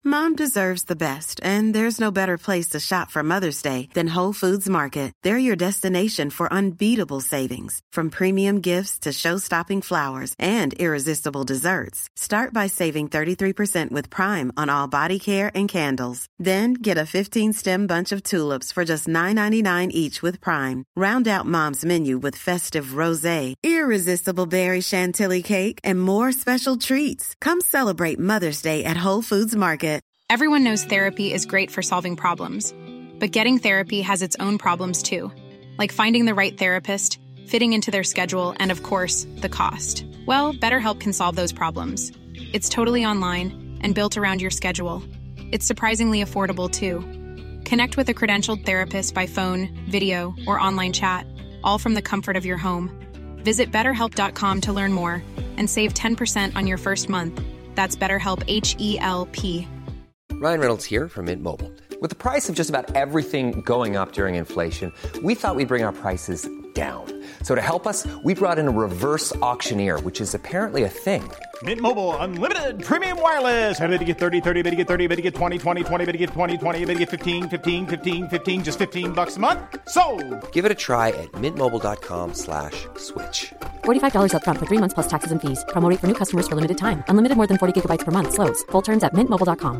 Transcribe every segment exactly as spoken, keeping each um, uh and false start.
Mom deserves the best, and there's no better place to shop for Mother's Day than Whole Foods Market. They're your destination for unbeatable savings, from premium gifts to show-stopping flowers and irresistible desserts. Start by saving thirty-three percent with Prime on all body care and candles. Then get a fifteen-stem bunch of tulips for just nine ninety-nine each with Prime. Round out Mom's menu with festive rosé, irresistible berry chantilly cake, and more special treats. Come celebrate Mother's Day at Whole Foods Market. Everyone knows therapy is great for solving problems, but getting therapy has its own problems too, like finding the right therapist, fitting into their schedule, and of course, the cost. Well, BetterHelp can solve those problems. It's totally online and built around your schedule. It's surprisingly affordable too. Connect with a credentialed therapist by phone, video, or online chat, all from the comfort of your home. Visit better help dot com to learn more and save ten percent on your first month. That's BetterHelp, H E L P. Ryan Reynolds here from Mint Mobile. With the price of just about everything going up during inflation, we thought we'd bring our prices down. So to help us, we brought in a reverse auctioneer, which is apparently a thing. Mint Mobile Unlimited Premium Wireless. How to get thirty, thirty, how to get thirty, how to get twenty, twenty, twenty, how to get twenty, twenty, how to get fifteen, fifteen, fifteen, fifteen, just fifteen bucks a month? Sold! Give it a try at mintmobile.com slash switch. forty-five dollars up front for three months plus taxes and fees. Promo rate for new customers for limited time. Unlimited more than forty gigabytes per month. Slows full terms at mint mobile dot com.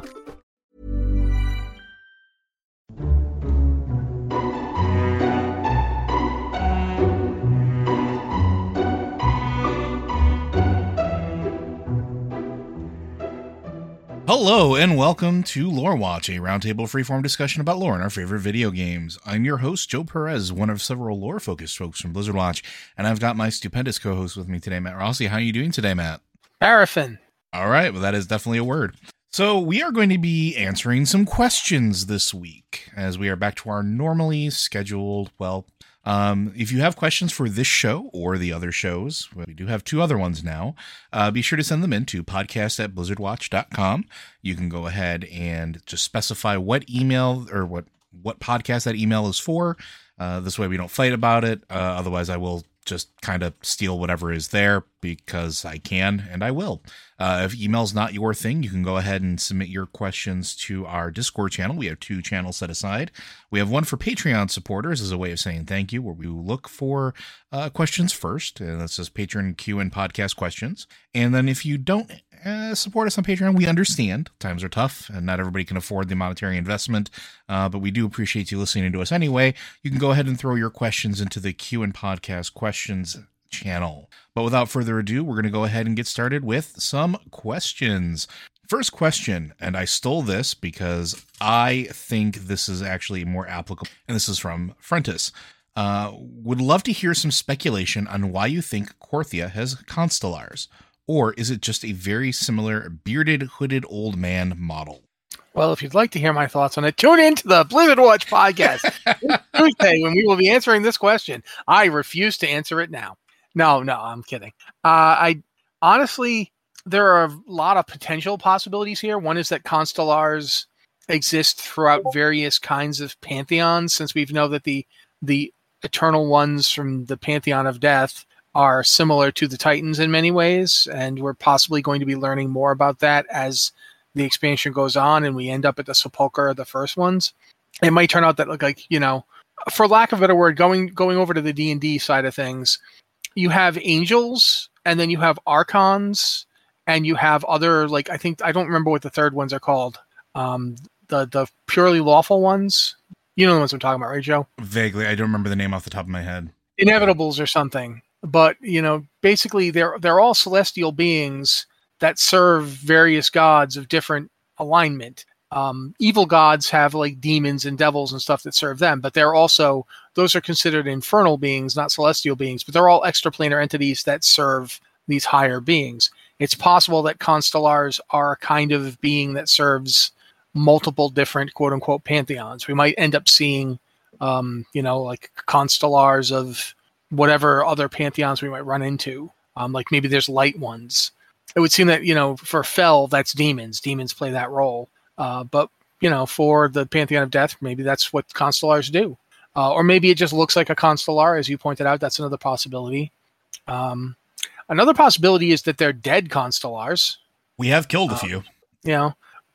Hello and welcome to Lore Watch, a roundtable freeform discussion about lore and our favorite video games. I'm your host, Joe Perez, one of several lore-focused folks from Blizzard Watch, and I've got my stupendous co-host with me today, Matt Rossi. How are you doing today, Matt? Paraffin. All right, well, that is definitely a word. So we are going to be answering some questions this week, as we are back to our normally scheduled, well, Um, if you have questions for this show or the other shows, we do have two other ones now, uh, be sure to send them in to podcast at blizzard watch dot com. You can go ahead and just specify what email or what, what podcast that email is for. Uh, this way we don't fight about it. Uh, otherwise I will just kind of steal whatever is there because I can and I will. Uh, if email's not your thing, you can go ahead and submit your questions to our Discord channel. We have two channels set aside. We have one for Patreon supporters as a way of saying thank you, where we look for uh, questions first. And that says Patreon Q and podcast questions. And then if you don't uh, support us on Patreon, we understand times are tough and not everybody can afford the monetary investment. Uh, but we do appreciate you listening to us anyway. You can go ahead and throw your questions into the Q and podcast questions channel. But without further ado, we're going to go ahead and get started with some questions. First question, and I stole this because I think this is actually more applicable, and this is from Frentis. Uh, would love to hear some speculation on why you think Korthia has constellars, or is it just a very similar bearded, hooded old man model? Well, if you'd like to hear my thoughts on it, tune in to the Blizzard Watch podcast this Tuesday when we will be answering this question. I refuse to answer it now. No, no, I'm kidding. Uh, I honestly, there are a lot of potential possibilities here. One is that constellars exist throughout various kinds of pantheons, since we know that the the eternal ones from the Pantheon of Death are similar to the Titans in many ways, and we're possibly going to be learning more about that as the expansion goes on and we end up at the sepulcher of the first ones. It might turn out that, look like, you know, for lack of a better word, going going over to the D and D side of things, you have angels, and then you have archons, and you have other, like, I think, I don't remember what the third ones are called. Um, the the purely lawful ones. You know the ones I'm talking about, right, Joe? Vaguely. I don't remember the name off the top of my head. Inevitables or something. But, you know, basically they're they're all celestial beings that serve various gods of different alignment. Um, evil gods have like demons and devils and stuff that serve them, but they're also, those are considered infernal beings, not celestial beings, but they're all extraplanar entities that serve these higher beings. It's possible that constellars are a kind of being that serves multiple different quote unquote pantheons. We might end up seeing, um, you know, like constellars of whatever other pantheons we might run into. Um, like maybe there's light ones. It would seem that, you know, for Fel, that's demons. Demons play that role. Uh, but, you know, for the Pantheon of Death, maybe that's what constellars do. Uh, or maybe it just looks like a constellar, as you pointed out. That's another possibility. Um, another possibility is that they're dead constellars. We have killed a uh, few. You know,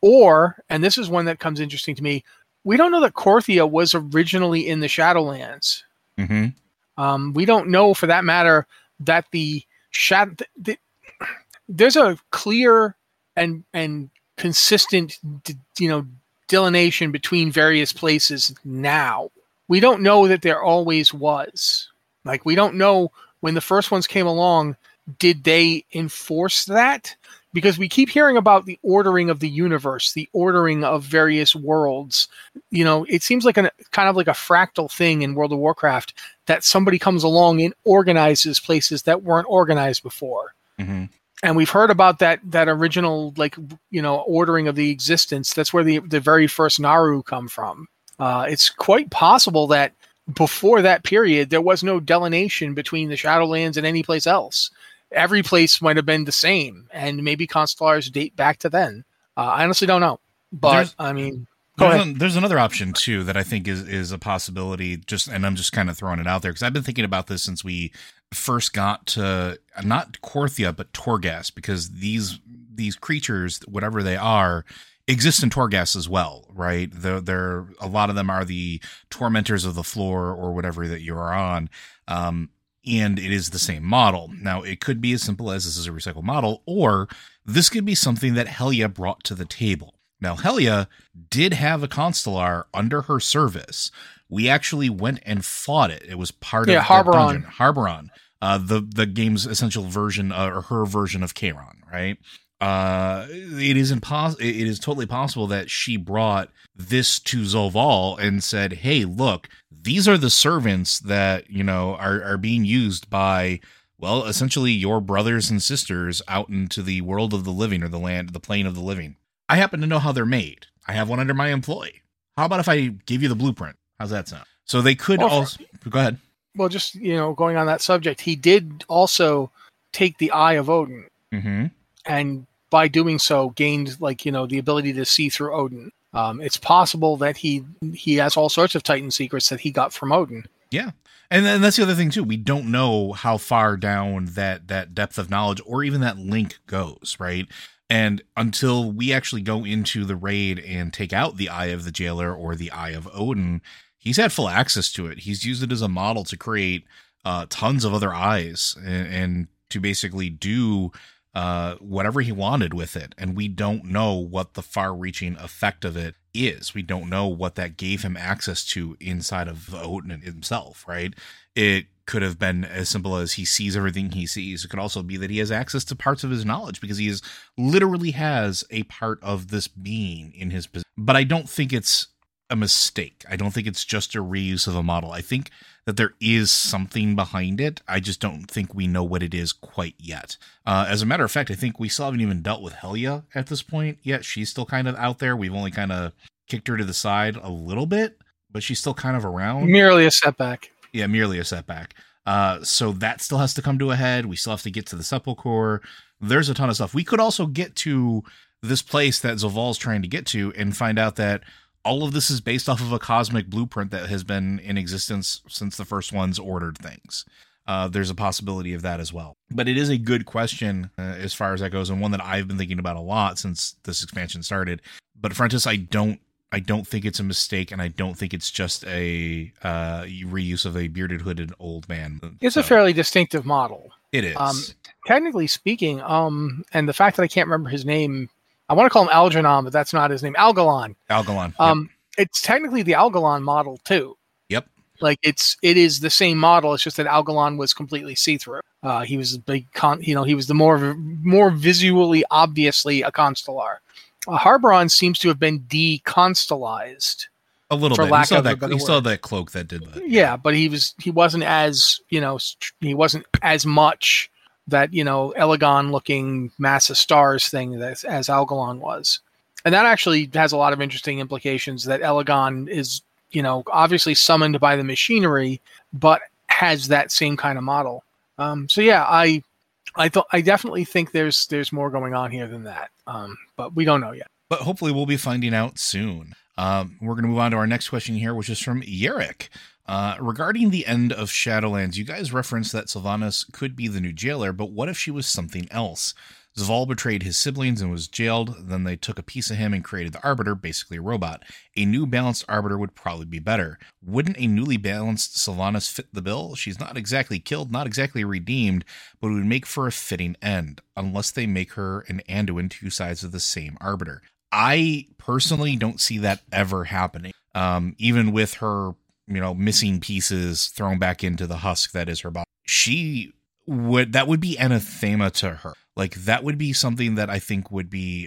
Or, and this is one that comes interesting to me, we don't know that Korthia was originally in the Shadowlands. Mm-hmm. Um, we don't know, for that matter, that the shadow. The, there's a clear and and consistent, you know, delineation between various places now. We don't know that there always was. Like, we don't know when the first ones came along, did they enforce that? Because we keep hearing about the ordering of the universe, the ordering of various worlds. You know, it seems like a kind of like a fractal thing in World of Warcraft that somebody comes along and organizes places that weren't organized before. Mm-hmm. And we've heard about that that original, like, you know, ordering of the existence. That's where the, the very first Naru come from. Uh, it's quite possible that before that period, there was no delineation between the Shadowlands and any place else. Every place might have been the same, and maybe Constellars date back to then. Uh, I honestly don't know, but there's, I mean, go there's, ahead. A, there's another option too that I think is is a possibility. Just and I'm just kind of throwing it out there because I've been thinking about this since we first got to not Korthia but Torghast, because these these creatures, whatever they are, exist in Torghast as well, right? They're, they're a lot of them are the tormentors of the floor or whatever that you are on. Um, And it is the same model. Now, it could be as simple as this is a recycled model, or this could be something that Helya brought to the table. Now, Helya did have a Constellar under her service. We actually went and fought it. It was part yeah, of Harberon. the dungeon. Harberon. Uh, the, the game's essential version, uh, or her version of Charon, right? Uh, it is impos- It is totally possible that she brought this to Zovaal and said, hey, look, these are the servants that, you know, are, are being used by, well, essentially your brothers and sisters out into the world of the living, or the land, the plane of the living. I happen to know how they're made. I have one under my employ. How about if I give you the blueprint? How's that sound? So they could Well, also, go ahead. Well, just, you know, going on that subject, he did also take the Eye of Odin, Mm-hmm. and by doing so gained, like, you know, the ability to see through Odin. Um, it's possible that he he has all sorts of Titan secrets that he got from Odin. Yeah. And then that's the other thing too. We don't know how far down that, that depth of knowledge or even that link goes, right? And until we actually go into the raid and take out the Eye of the Jailer or the Eye of Odin, he's had full access to it. He's used it as a model to create uh, tons of other eyes and, and to basically do uh, whatever he wanted with it. And we don't know what the far-reaching effect of it is. We don't know what that gave him access to inside of Odin himself, right? It could have been as simple as he sees everything he sees. It could also be that he has access to parts of his knowledge because he is literally has a part of this being in his possession. But I don't think it's a mistake. I don't think it's just a reuse of a model. I think that there is something behind it. I just don't think we know what it is quite yet. Uh, as a matter of fact, I think we still haven't even dealt with Helya at this point yet. She's still kind of out there. We've only kind of kicked her to the side a little bit, but she's still kind of around. Merely a setback. Yeah, merely a setback. Uh, so that still has to come to a head. We still have to get to the Sepulchre. There's a ton of stuff. We could also get to this place that Zovaal's trying to get to and find out that all of this is based off of a cosmic blueprint that has been in existence since the first ones ordered things. Uh, there's a possibility of that as well. But it is a good question uh, as far as that goes, and one that I've been thinking about a lot since this expansion started. But Frentis, I don't I don't think it's a mistake, and I don't think it's just a uh, reuse of a bearded, hooded old man. It's so, a fairly distinctive model. It is. Um, technically speaking, um, and the fact that I can't remember his name, I want to call him Algernon, but that's not his name. Algalon. Algalon. Um, yep. It's technically the Algalon model too. Yep. Like it's it is the same model. It's just that Algalon was completely see through. Uh, he was a big con. You know, he was the more more visually obviously a Constellar. Uh, Harberon seems to have been deconstellized. A little for bit. Lack He saw of a that. better He saw word. that cloak that did that. Yeah, but he was he wasn't as you know he wasn't as much that you know Elegon looking massive stars thing that as Algalon was, and that actually has a lot of interesting implications. That Elegon is you know obviously summoned by the machinery, but has that same kind of model. Um, so yeah, I I thought I definitely think there's there's more going on here than that, um, but we don't know yet. But hopefully we'll be finding out soon. Um, we're going to move on to our next question here, which is from Yerrick. Uh, regarding the end of Shadowlands, you guys referenced that Sylvanas could be the new jailer, but what if she was something else? Zaval betrayed his siblings and was jailed. Then they took a piece of him and created the Arbiter, basically a robot. A new balanced Arbiter would probably be better. Wouldn't a newly balanced Sylvanas fit the bill? She's not exactly killed, not exactly redeemed, but it would make for a fitting end, unless they make her and Anduin two sides of the same Arbiter. I personally don't see that ever happening. Um, even with her, you know, missing pieces thrown back into the husk that is her body. She would, that would be anathema to her. Like, that would be something that I think would be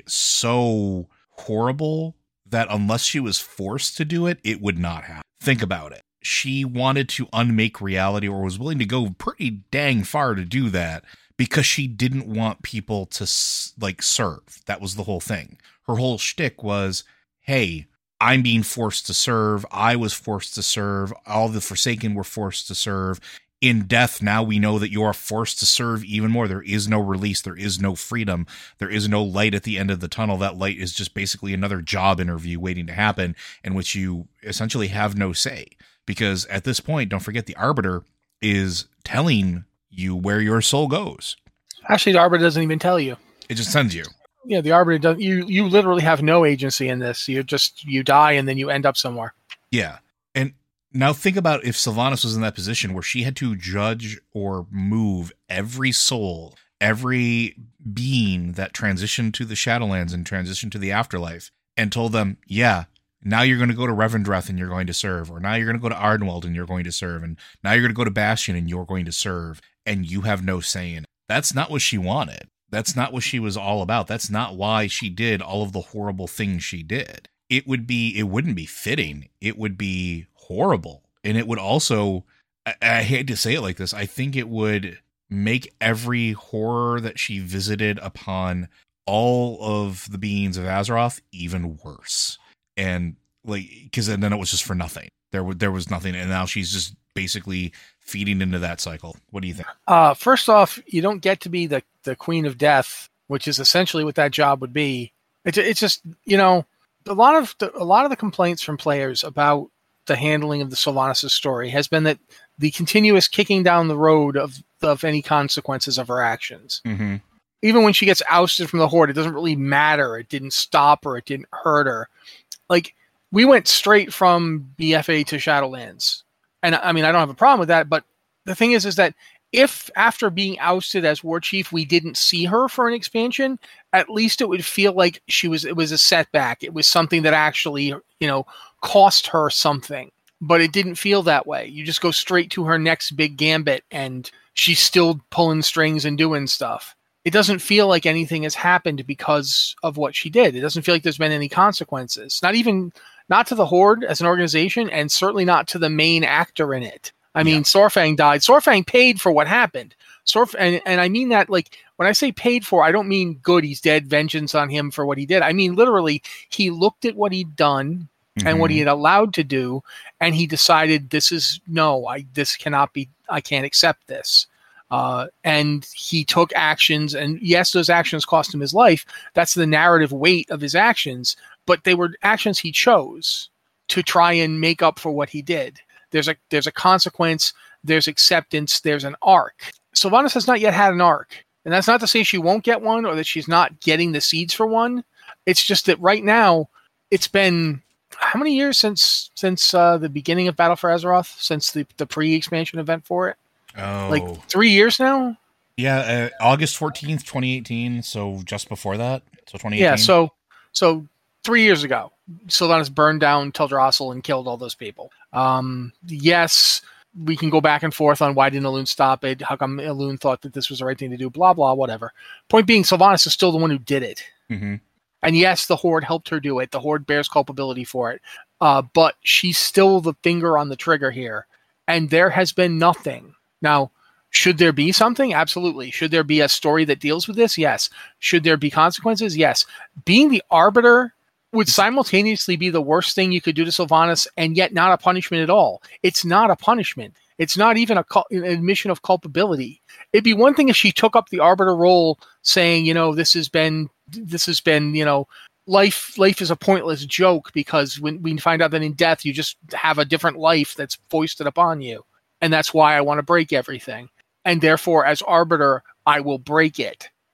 so horrible that unless she was forced to do it, it would not happen. Think about it. She wanted to unmake reality, or was willing to go pretty dang far to do that, because she didn't want people to, like, serve. That was the whole thing. Her whole shtick was, hey, I'm being forced to serve. I was forced to serve. All the Forsaken were forced to serve. In death, now we know that you are forced to serve even more. There is no release. There is no freedom. There is no light at the end of the tunnel. That light is just basically another job interview waiting to happen, in which you essentially have no say. Because at this point, don't forget, the Arbiter is telling you where your soul goes. Actually, the Arbiter doesn't even tell you. It just sends you. Yeah, the Arbiter doesn't. You you literally have no agency in this. You just you die and then you end up somewhere. Yeah, and now think about if Sylvanas was in that position where she had to judge or move every soul, every being that transitioned to the Shadowlands and transitioned to the afterlife, and told them, yeah, now you're going to go to Revendreth and you're going to serve, or now you're going to go to Ardenwald and you're going to serve, and now you're going to go to Bastion and you're going to serve, and you have no say in it. That's not what she wanted. That's not what she was all about. That's not why she did all of the horrible things she did. It would be, it wouldn't be fitting. It would be horrible. And it would also, I, I hate to say it like this, I think it would make every horror that she visited upon all of the beings of Azeroth even worse. And like, because then it was just for nothing. There, w- there was nothing. And now she's just basically feeding into that cycle. What do you think? Uh, first off, you don't get to be the, the Queen of Death, which is essentially what that job would be. It's, it's just, you know, a lot of the, a lot of the complaints from players about the handling of the Sylvanas' story has been that the continuous kicking down the road of, of any consequences of her actions. Mm-hmm. Even when she gets ousted from the Horde, it doesn't really matter. It didn't stop her. It didn't hurt her. Like, we went straight from B F A to Shadowlands. And I mean, I don't have a problem with that, but the thing is, is that if after being ousted as war chief, we didn't see her for an expansion, at least it would feel like she was, it was a setback. It was something that actually, you know, cost her something, but it didn't feel that way. You just go straight to her next big gambit and she's still pulling strings and doing stuff. It doesn't feel like anything has happened because of what she did. It doesn't feel like there's been any consequences, not even, not to the Horde as an organization, and certainly not to the main actor in it. I mean, yeah. Saurfang died. Saurfang paid for what happened. Saurf- and, and I mean that, like, when I say paid for, I don't mean good, he's dead, vengeance on him for what he did. I mean, literally, he looked at what he'd done mm-hmm. and what he had allowed to do, and he decided, this is, no, I this cannot be, I can't accept this. Uh, and he took actions, and yes, those actions cost him his life. That's the narrative weight of his actions, but they were actions he chose to try and make up for what he did. There's a there's a consequence, there's acceptance, there's an arc. Sylvanas has not yet had an arc. And that's not to say she won't get one or that she's not getting the seeds for one. It's just that right now, it's been how many years since since uh, the beginning of Battle for Azeroth? Since the, the pre-expansion event for it? Oh. Like three years now? Yeah, uh, August fourteenth, twenty eighteen. So just before that. So twenty eighteen. Yeah, so so three years ago, Sylvanas burned down Teldrassil and killed all those people. Um, yes, we can go back and forth on why didn't Elune stop it? How come Elune thought that this was the right thing to do? Blah, blah, whatever. Point being, Sylvanas is still the one who did it. Mm-hmm. And yes, the Horde helped her do it. The Horde bears culpability for it. Uh, but she's still the finger on the trigger here. And there has been nothing. Now, should there be something? Absolutely. Should there be a story that deals with this? Yes. Should there be consequences? Yes. Being the Arbiter would simultaneously be the worst thing you could do to Sylvanas and yet not a punishment at all. It's not a punishment. It's not even a cul- an admission of culpability. It'd be one thing if she took up the Arbiter role saying, you know, this has been, this has been, you know, life, life is a pointless joke because when we find out that in death, you just have a different life that's foisted upon you. And that's why I want to break everything. And therefore, as Arbiter, I will break it.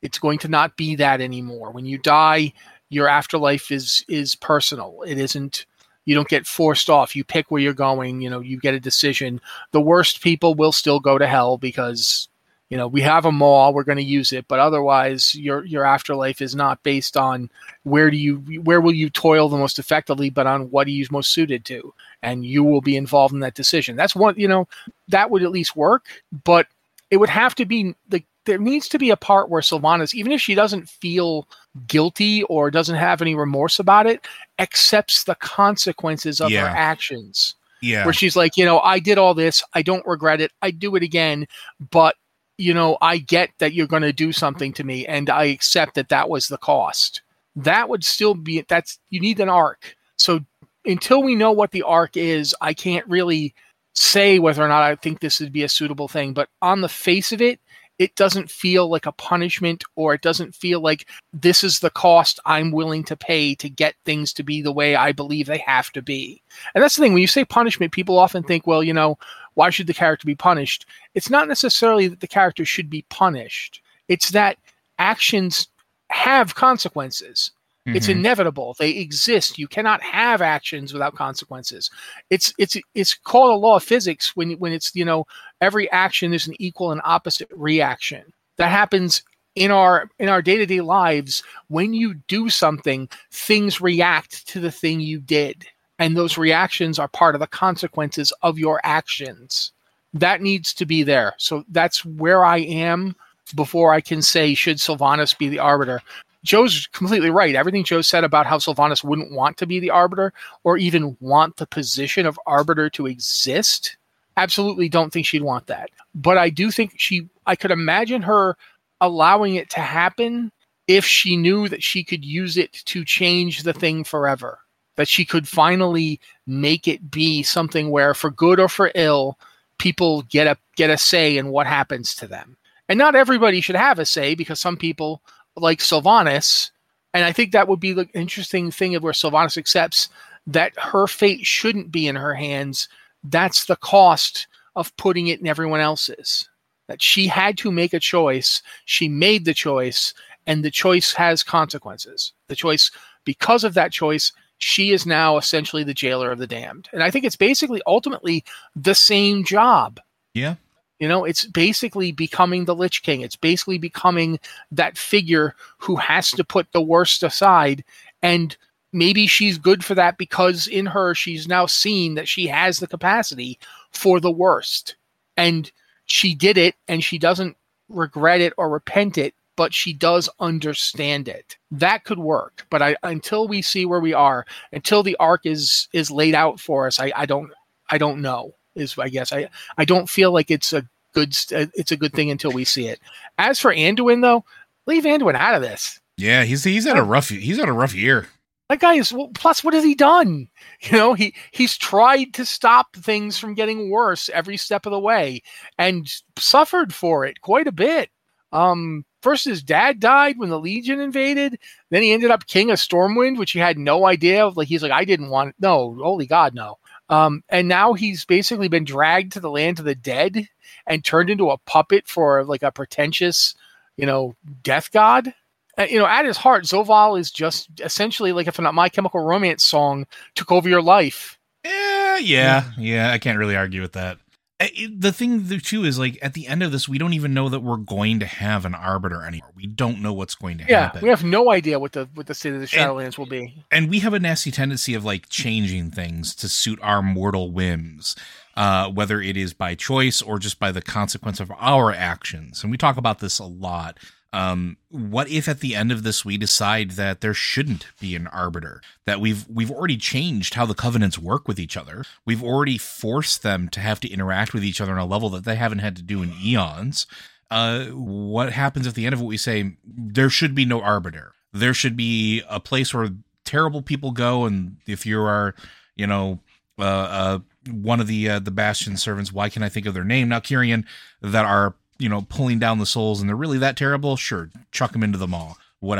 It's going to not be that anymore. When you die, your afterlife is is personal. It isn't, you don't get forced off. You pick where you're going, you know, you get a decision. The worst people will still go to hell because, you know, we have a mall, we're going to use it, but otherwise your your afterlife is not based on where do you where will you toil the most effectively, but on what are you most suited to, and you will be involved in that decision. That's one, you know, that would at least work, but it would have to be the there needs to be a part where Sylvanas, even if she doesn't feel guilty or doesn't have any remorse about it, accepts the consequences of Yeah. her actions. Yeah. Where she's like, you know, I did all this, I don't regret it, I do it again, but you know, I get that you're going to do something to me, and I accept that that was the cost. That would still be, that's, you need an arc. So until we know what the arc is, I can't really say whether or not I think this would be a suitable thing, but on the face of it, it doesn't feel like a punishment, or it doesn't feel like this is the cost I'm willing to pay to get things to be the way I believe they have to be. And that's the thing. When you say punishment, people often think, well, you know, why should the character be punished? It's not necessarily that the character should be punished. It's that actions have consequences. It's Mhm. inevitable. They exist. You cannot have actions without consequences. It's it's it's called a law of physics when when it's, you know, every action is an equal and opposite reaction. That happens in our in our day-to-day lives. When you do something, things react to the thing you did, and those reactions are part of the consequences of your actions. That needs to be there. So that's where I am before I can say, should Sylvanas be the arbiter? Joe's completely right. Everything Joe said about how Sylvanas wouldn't want to be the arbiter or even want the position of arbiter to exist, absolutely don't think she'd want that. But I do think she, I could imagine her allowing it to happen if she knew that she could use it to change the thing forever, that she could finally make it be something where, for good or for ill, people get a get a say in what happens to them. And not everybody should have a say, because some people, like Sylvanas, and I think that would be the interesting thing of where Sylvanas accepts that her fate shouldn't be in her hands. That's the cost of putting it in everyone else's. That she had to make a choice. She made the choice, and the choice has consequences. The choice, because of that choice, she is now essentially the jailer of the damned. And I think it's basically ultimately the same job. Yeah. You know, it's basically becoming the Lich King. It's basically becoming that figure who has to put the worst aside. And maybe she's good for that, because in her, she's now seen that she has the capacity for the worst. And she did it, and she doesn't regret it or repent it, but she does understand it. That could work. But I, until we see where we are, until the arc is is laid out for us, I, I don't I don't know. Is I guess I I don't feel like it's a good it's a good thing until we see it. As for Anduin, though, leave Anduin out of this. Yeah, he's he's had a rough he's had a rough year. That guy is, well, plus what has he done? You know, he he's tried to stop things from getting worse every step of the way, and suffered for it quite a bit. Um, first his dad died when the Legion invaded. Then he ended up king of Stormwind, which he had no idea of. Like, he's like, I didn't want it. No, holy God, no. Um, and now he's basically been dragged to the land of the dead and turned into a puppet for like a pretentious, you know, death god. Uh, you know, at his heart, Zoval is just essentially like if a My Chemical Romance song took over your life. Yeah, yeah, yeah. I can't really argue with that. The thing, too, is like at the end of this, we don't even know that we're going to have an arbiter anymore. We don't know what's going to yeah, happen. We have no idea what the what the state of the Shadowlands and, will be. And we have a nasty tendency of like changing things to suit our mortal whims, uh, whether it is by choice or just by the consequence of our actions. And we talk about this a lot. Um, what if at the end of this we decide that there shouldn't be an arbiter, that we've we've already changed how the covenants work with each other. We've already forced them to have to interact with each other on a level that they haven't had to do in eons. Uh, what happens at the end of it? We say there should be no arbiter. There should be a place where terrible people go, and if you are, you know, uh, uh one of the uh, the Bastion servants, why can't I think of their name now, Kyrian, that are, you know, pulling down the souls, and they're really that terrible, sure, chuck them into the maw, whatever.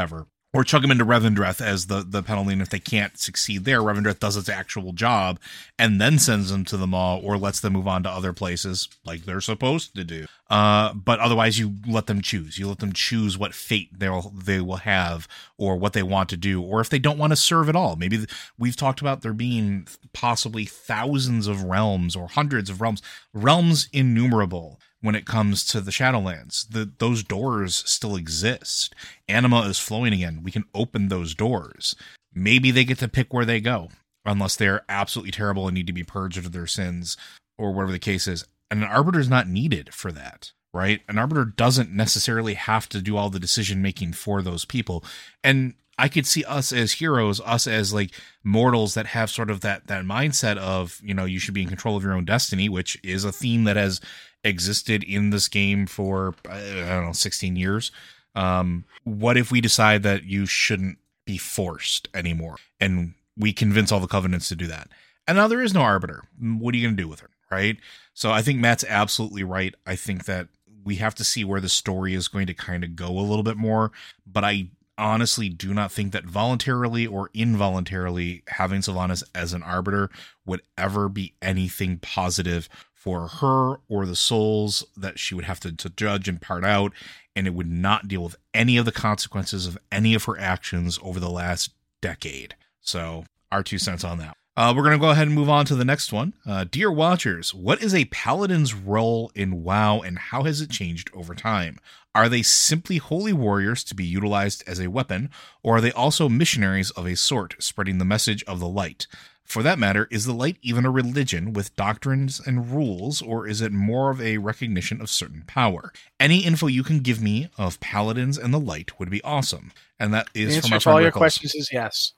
or chuck them into Revendreth as the, the penalty, and if they can't succeed there, Revendreth does its actual job and then sends them to the Maw or lets them move on to other places like they're supposed to do. Uh, but otherwise, you let them choose. You let them choose what fate they'll they will have or what they want to do, or if they don't want to serve at all. Maybe th- we've talked about there being possibly thousands of realms or hundreds of realms, realms innumerable. When it comes to the Shadowlands, the, those doors still exist. Anima is flowing again. We can open those doors. Maybe they get to pick where they go, unless they're absolutely terrible and need to be purged of their sins, or whatever the case is. And an Arbiter is not needed for that, right? An Arbiter doesn't necessarily have to do all the decision making for those people. And I could see us as heroes, us as like mortals that have sort of that that mindset of, you know, you should be in control of your own destiny, which is a theme that has existed in this game for, I don't know, sixteen years. Um, what if we decide that you shouldn't be forced anymore? And we convince all the Covenants to do that. And now there is no Arbiter. What are you going to do with her, right? So I think Matt's absolutely right. I think that we have to see where the story is going to kind of go a little bit more. But I honestly do not think that voluntarily or involuntarily having Sylvanas as an Arbiter would ever be anything positive for her or the souls that she would have to, to judge and part out, and it would not deal with any of the consequences of any of her actions over the last decade. So, our two cents on that. Uh, we're going to go ahead and move on to the next one. Uh, Dear Watchers, what is a Paladin's role in WoW, and how has it changed over time? Are they simply holy warriors to be utilized as a weapon, or are they also missionaries of a sort, spreading the message of the light? For that matter, is the light even a religion with doctrines and rules, or is it more of a recognition of certain power? Any info you can give me of Paladins and the light would be awesome. And that is the from our answer to all friend your Rickles. questions is yes.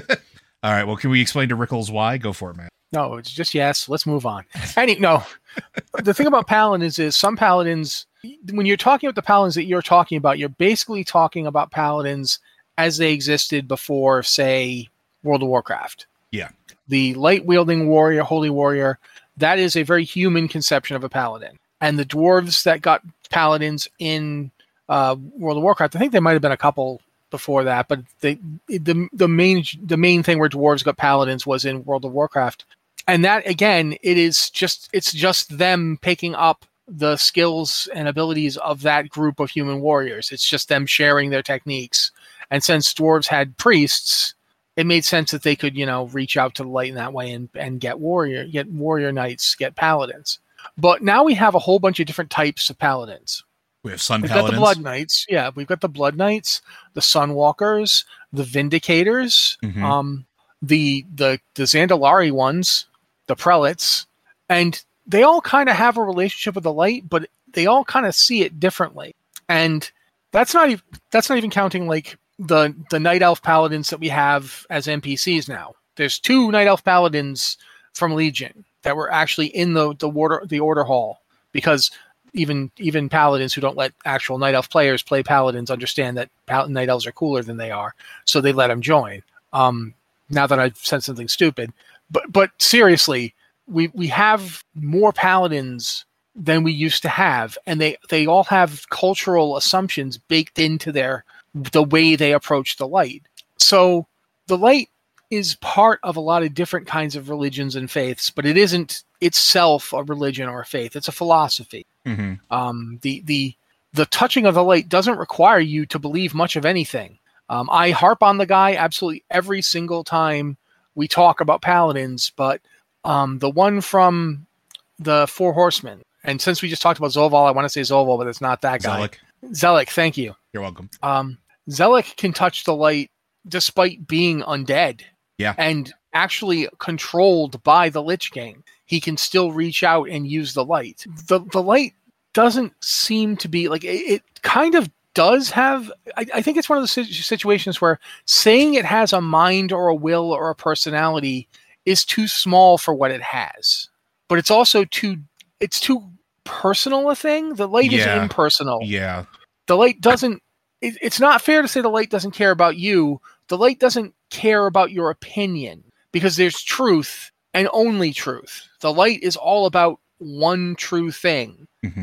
All right, well, can we explain to Rickles why? Go for it, man. No, it's just yes. Let's move on. Any no, the thing about Paladins is some Paladins, when you're talking about the Paladins that you're talking about, you're basically talking about Paladins as they existed before, say, World of Warcraft. Yeah. The light-wielding warrior, holy warrior, that is a very human conception of a paladin. And the dwarves that got paladins in uh, World of Warcraft, I think there might have been a couple before that, but they, the the main the main thing where dwarves got paladins was in World of Warcraft. And that, again, it is just it's just them picking up the skills and abilities of that group of human warriors. It's just them sharing their techniques. And since dwarves had priests, it made sense that they could, you know, reach out to the light in that way and, and get warrior, get warrior knights, get paladins. But now we have a whole bunch of different types of paladins. We have Sun we've Paladins. We've got the Blood Knights. Yeah, we've got the Blood Knights, the Sunwalkers, the Vindicators, Mhm. um, the the the Zandalari ones, the Prelates, and they all kind of have a relationship with the light, but they all kind of see it differently. And that's not even that's not even counting like the the Night Elf Paladins that we have as N P Cs now. There's two Night Elf Paladins from Legion that were actually in the the order the Order Hall, because even even Paladins who don't let actual Night Elf players play Paladins understand that Pal- Night Elves are cooler than they are, so they let them join. Um, now that I've said something stupid, but but seriously, we we have more Paladins than we used to have, and they they all have cultural assumptions baked into their the way they approach the light. So the light is part of a lot of different kinds of religions and faiths, but it isn't itself a religion or a faith. It's a philosophy. Mm-hmm. Um, the the the touching of the light doesn't require you to believe much of anything. Um, I harp on the guy absolutely every single time we talk about Paladins, but um, the one from the Four Horsemen, and since we just talked about Zolval, I want to say Zolval, but it's not that guy. Zelek. Zelek, thank you. You're welcome. Um, Zelek can touch the light despite being undead. Yeah. And actually controlled by the Lich King. He can still reach out and use the light. The the light doesn't seem to be like it, it kind of does have. I, I think it's one of those situations where saying it has a mind or a will or a personality is too small for what it has. But it's also too it's too personal a thing. The light Yeah. is impersonal. Yeah. The light doesn't. It, it's not fair to say the light doesn't care about you. The light doesn't care about your opinion, because there's truth and only truth. The light is all about one true thing. Mm-hmm.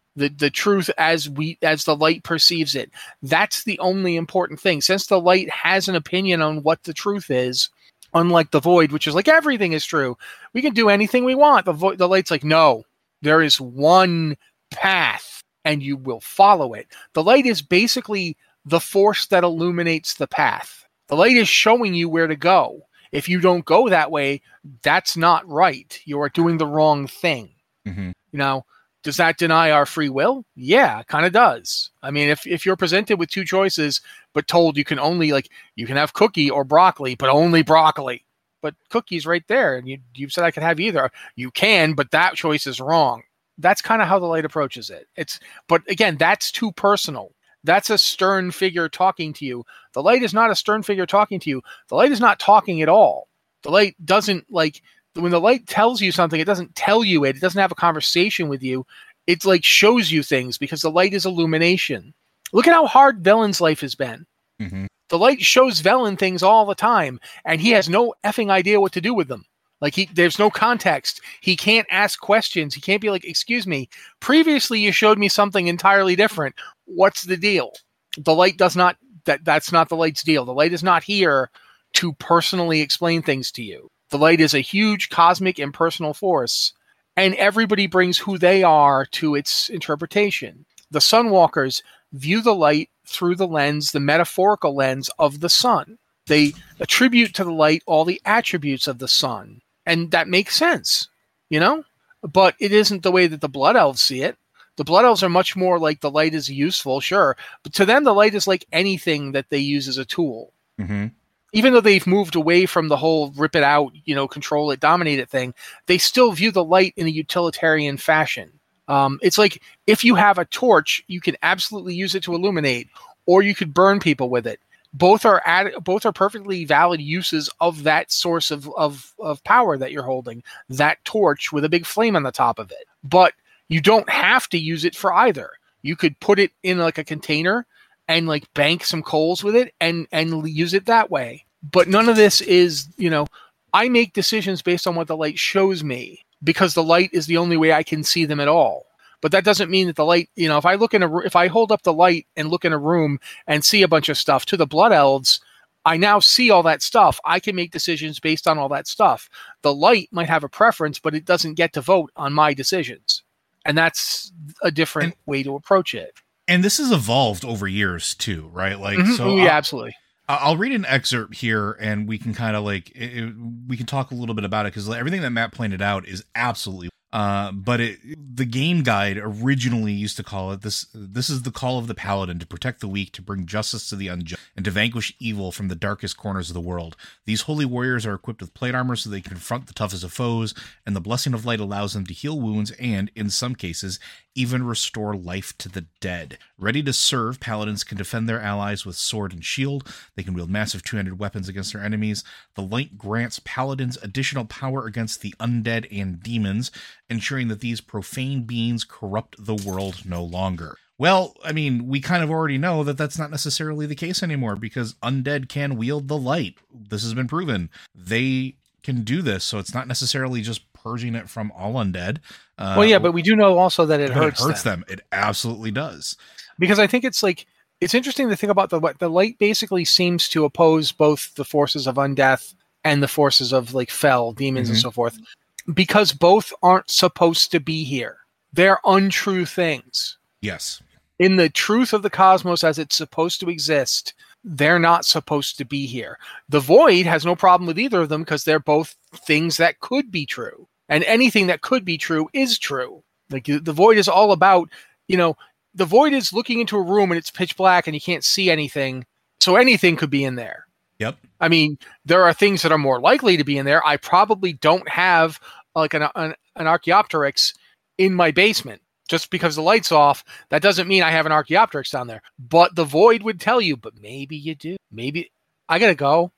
The the truth as we as the light perceives it. That's the only important thing. Since the light has an opinion on what the truth is, unlike the void, which is like everything is true, we can do anything we want. The vo- the light's like, no, there is one path, and you will follow it. The light is basically the force that illuminates the path. The light is showing you where to go. If you don't go that way, that's not right. You are doing the wrong thing. Mm-hmm. You know. Does that deny our free will? Yeah, kind of does. I mean, if, if you're presented with two choices, but told you can only, like, you can have cookie or broccoli, but only broccoli. But cookie's right there, and you you said I could have either. You can, but that choice is wrong. That's kind of how the light approaches it. It's, but again, that's too personal. That's a stern figure talking to you. The light is not a stern figure talking to you. The light is not talking at all. The light doesn't, like... When the light tells you something, it doesn't tell you it. It doesn't have a conversation with you. It like shows you things because the light is illumination. Look at how hard Velen's life has been. Mm-hmm. The light shows Velen things all the time, and he has no effing idea what to do with them. Like he, there's no context. He can't ask questions. He can't be like, "Excuse me, previously you showed me something entirely different. What's the deal?" The light does not. That that's not the light's deal. The light is not here to personally explain things to you. The light is a huge cosmic impersonal force, and everybody brings who they are to its interpretation. The Sunwalkers view the light through the lens, the metaphorical lens of the sun. They attribute to the light all the attributes of the sun, and that makes sense, you know? But it isn't the way that the Blood Elves see it. The Blood Elves are much more like the light is useful, sure, but to them the light is like anything that they use as a tool. Mm-hmm. Even though they've moved away from the whole rip it out, you know, control it, dominate it thing, they still view the light in a utilitarian fashion. Um, it's like if you have a torch, you can absolutely use it to illuminate, or you could burn people with it. Both are ad- both are perfectly valid uses of that source of, of, of power that you're holding, that torch with a big flame on the top of it. But you don't have to use it for either. You could put it in like a container and like bank some coals with it and, and use it that way. But none of this is, you know, I make decisions based on what the light shows me because the light is the only way I can see them at all. But that doesn't mean that the light, you know, if I look in a, if I hold up the light and look in a room and see a bunch of stuff, to the Blood Elves, I now see all that stuff. I can make decisions based on all that stuff. The light might have a preference, but it doesn't get to vote on my decisions. And that's a different and- way to approach it. And this has evolved over years too, right? Like, mm-hmm. so yeah, I'll, absolutely. I'll read an excerpt here, and we can kind of like it, it, we can talk a little bit about it because everything that Matt pointed out is absolutely. Uh, but it, the game guide originally used to call it this. This is the call of the paladin to protect the weak, to bring justice to the unjust, and to vanquish evil from the darkest corners of the world. These holy warriors are equipped with plate armor so they can confront the toughest of foes, and the blessing of light allows them to heal wounds and, in some cases, even restore life to the dead. Ready to serve, paladins can defend their allies with sword and shield. They can wield massive two-handed weapons against their enemies. The light grants paladins additional power against the undead and demons, ensuring that these profane beings corrupt the world no longer. Well, I mean, we kind of already know that that's not necessarily the case anymore because undead can wield the light. This has been proven. They can do this, so it's not necessarily just purging it from all undead. Uh, well, yeah, but we do know also that it hurts, it hurts them. them. It absolutely does. Because I think it's like, it's interesting to think about the the light basically seems to oppose both the forces of undeath and the forces of like fell, demons mm-hmm. and so forth, because both aren't supposed to be here. They're untrue things. Yes. In the truth of the cosmos as it's supposed to exist, they're not supposed to be here. The void has no problem with either of them because they're both things that could be true. And anything that could be true is true. Like the void is all about, you know, the void is looking into a room and it's pitch black and you can't see anything. So anything could be in there. Yep. I mean, there are things that are more likely to be in there. I probably don't have like an, an, an Archaeopteryx in my basement. Just because the light's off, that doesn't mean I have an Archaeopteryx down there. But the void would tell you, but maybe you do. Maybe I got to go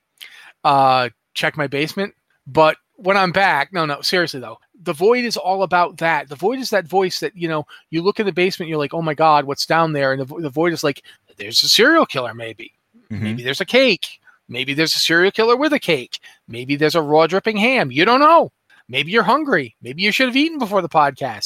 uh, check my basement. But when I'm back, no, no, seriously though, the void is all about that. The void is that voice that, you know, you look in the basement, you're like, oh my God, what's down there? And the, the void is like, there's a serial killer, maybe. Mm-hmm. Maybe there's a cake. Maybe there's a serial killer with a cake. Maybe there's a raw dripping ham. You don't know. Maybe you're hungry. Maybe you should have eaten before the podcast.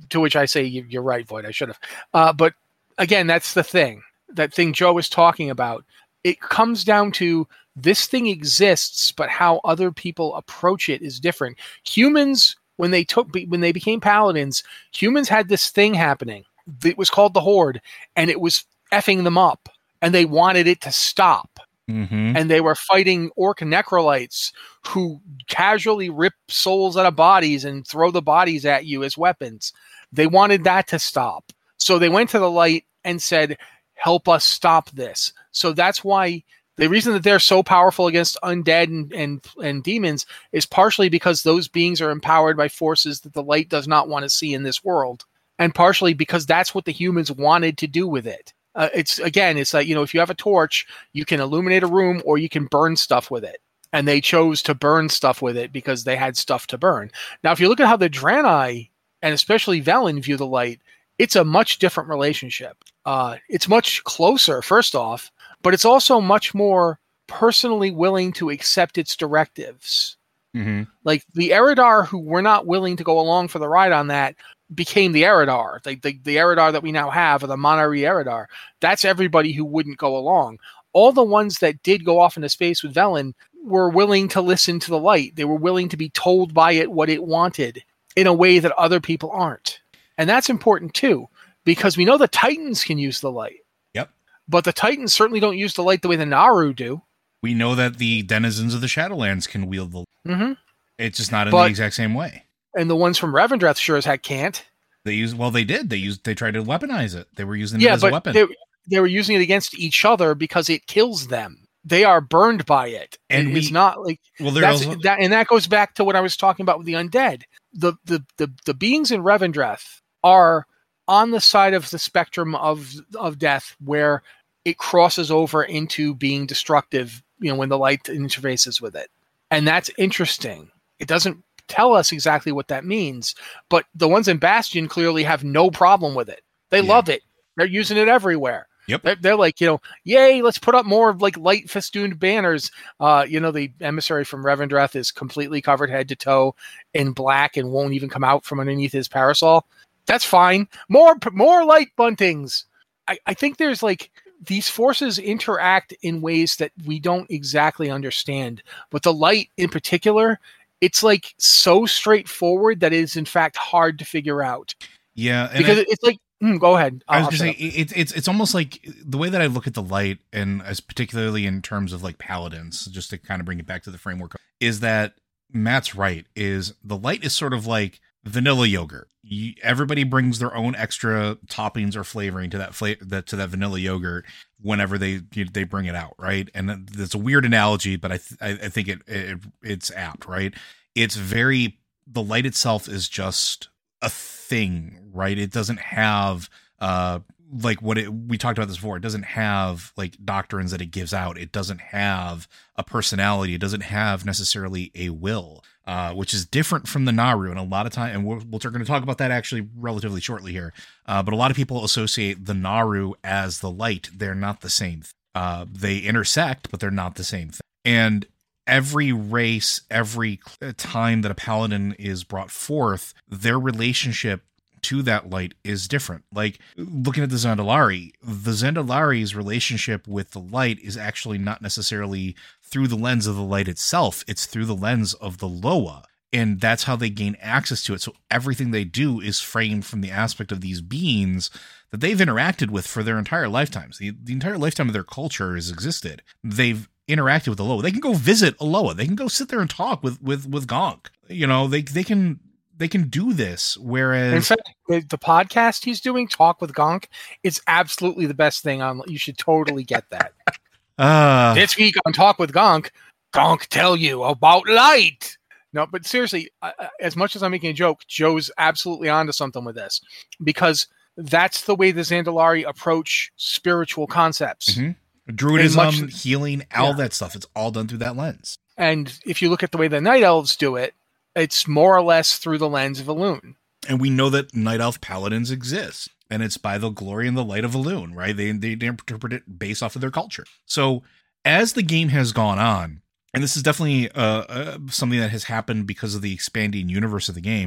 To which I say, you're right, Void. I should have. Uh, but again, that's the thing. That thing Joe was talking about. It comes down to this thing exists, but how other people approach it is different. Humans, when they took, when they became paladins, humans had this thing happening. It was called the Horde, and it was effing them up, and they wanted it to stop. Mm-hmm. And they were fighting orc necrolytes who casually rip souls out of bodies and throw the bodies at you as weapons. They wanted that to stop. So they went to the light and said, help us stop this. So that's why the reason that they're so powerful against undead and, and, and demons is partially because those beings are empowered by forces that the light does not want to see in this world. And partially because that's what the humans wanted to do with it. Uh, it's again, it's like, you know, if you have a torch, you can illuminate a room or you can burn stuff with it. And they chose to burn stuff with it because they had stuff to burn. Now, if you look at how the Draenei and especially Velen view the light, it's a much different relationship. Uh, it's much closer, first off, but it's also much more personally willing to accept its directives. Mm-hmm. Like the Eridar who were not willing to go along for the ride on that became the Eridar. The, the, the Eridar that we now have, or the Monarree Eridar, that's everybody who wouldn't go along. All the ones that did go off into space with Velen were willing to listen to the light. They were willing to be told by it what it wanted in a way that other people aren't. And that's important too, because we know the Titans can use the light. Yep. But the Titans certainly don't use the light the way the Naaru do. We know that the denizens of the Shadowlands can wield the light. Mm-hmm. It's just not in But- the exact same way. And the ones from Revendreth sure as heck can't. They use well, they did. They used. They tried to weaponize it. They were using it Yeah, as a but weapon. they, they were using it against each other because it kills them. They are burned by it. And And it's we- not like well, they're that's, also, that, and that goes back to what I was talking about with the undead. The the the, the beings in Revendreth are on the side of the spectrum of of death where it crosses over into being destructive, you know, when the light interfaces with it. And that's interesting. It doesn't tell us exactly what that means, but the ones in Bastion clearly have no problem with it. They Yeah. love it. They're using it everywhere. Yep. They're, they're like, you know, yay, let's put up more like light festooned banners. Uh, you know, the emissary from Revendreth is completely covered head to toe in black and won't even come out from underneath his parasol. That's fine. More, more light buntings. I, I think there's like, these forces interact in ways that we don't exactly understand, but the light in particular, it's like so straightforward that it is in fact hard to figure out. yeah, and Because I, it's like, mm, go ahead. I was I'll going to say shut up. it, it's it's almost like the way that I look at the light, and as particularly in terms of like paladins, just to kind of bring it back to the framework, is that Matt's right. Is the light is sort of like vanilla yogurt. You, everybody brings their own extra toppings or flavoring to that flavor that to that vanilla yogurt whenever they you, they bring it out, right? And it's a weird analogy, but I th- I, I think it, it it's apt, right? It's very the light itself is just a thing, right? It doesn't have uh like what it, we talked about this before. It doesn't have like doctrines that it gives out. It doesn't have a personality. It doesn't have necessarily a will, uh, which is different from the Naaru. And a lot of time, and we're, we're going to talk about that actually relatively shortly here. Uh, but a lot of people associate the Naaru as the light. They're not the same. Uh, they intersect, but they're not the same thing. And every race, every time that a paladin is brought forth, their relationship to that light is different. Like looking at the Zandalari, the Zandalari's relationship with the light is actually not necessarily through the lens of the light itself. It's through the lens of the Loa. And that's how they gain access to it. So everything they do is framed from the aspect of these beings that they've interacted with for their entire lifetimes. The, the entire lifetime of their culture has existed. They've interacted with the Loa. They can go visit a Loa. They can go sit there and talk with, with, with Gonk. You know, they, they can, they can do this. Whereas In fact, the, the podcast he's doing, Talk with Gonk, is absolutely the best thing on. You should totally get that. uh, This week on Talk with Gonk, Gonk tell you about light. No, but seriously, uh, as much as I'm making a joke, Joe's absolutely onto something with this, because that's the way the Zandalari approach spiritual concepts. Mhm. Druidism, much- healing, all Yeah. that stuff. It's all done through that lens. And if you look at the way the Night Elves do it, it's more or less through the lens of Elune. And we know that Night Elf Paladins exist, and it's by the glory and the light of Elune, right? They, they interpret it based off of their culture. So as the game has gone on, and this is definitely uh, uh, something that has happened because of the expanding universe of the game,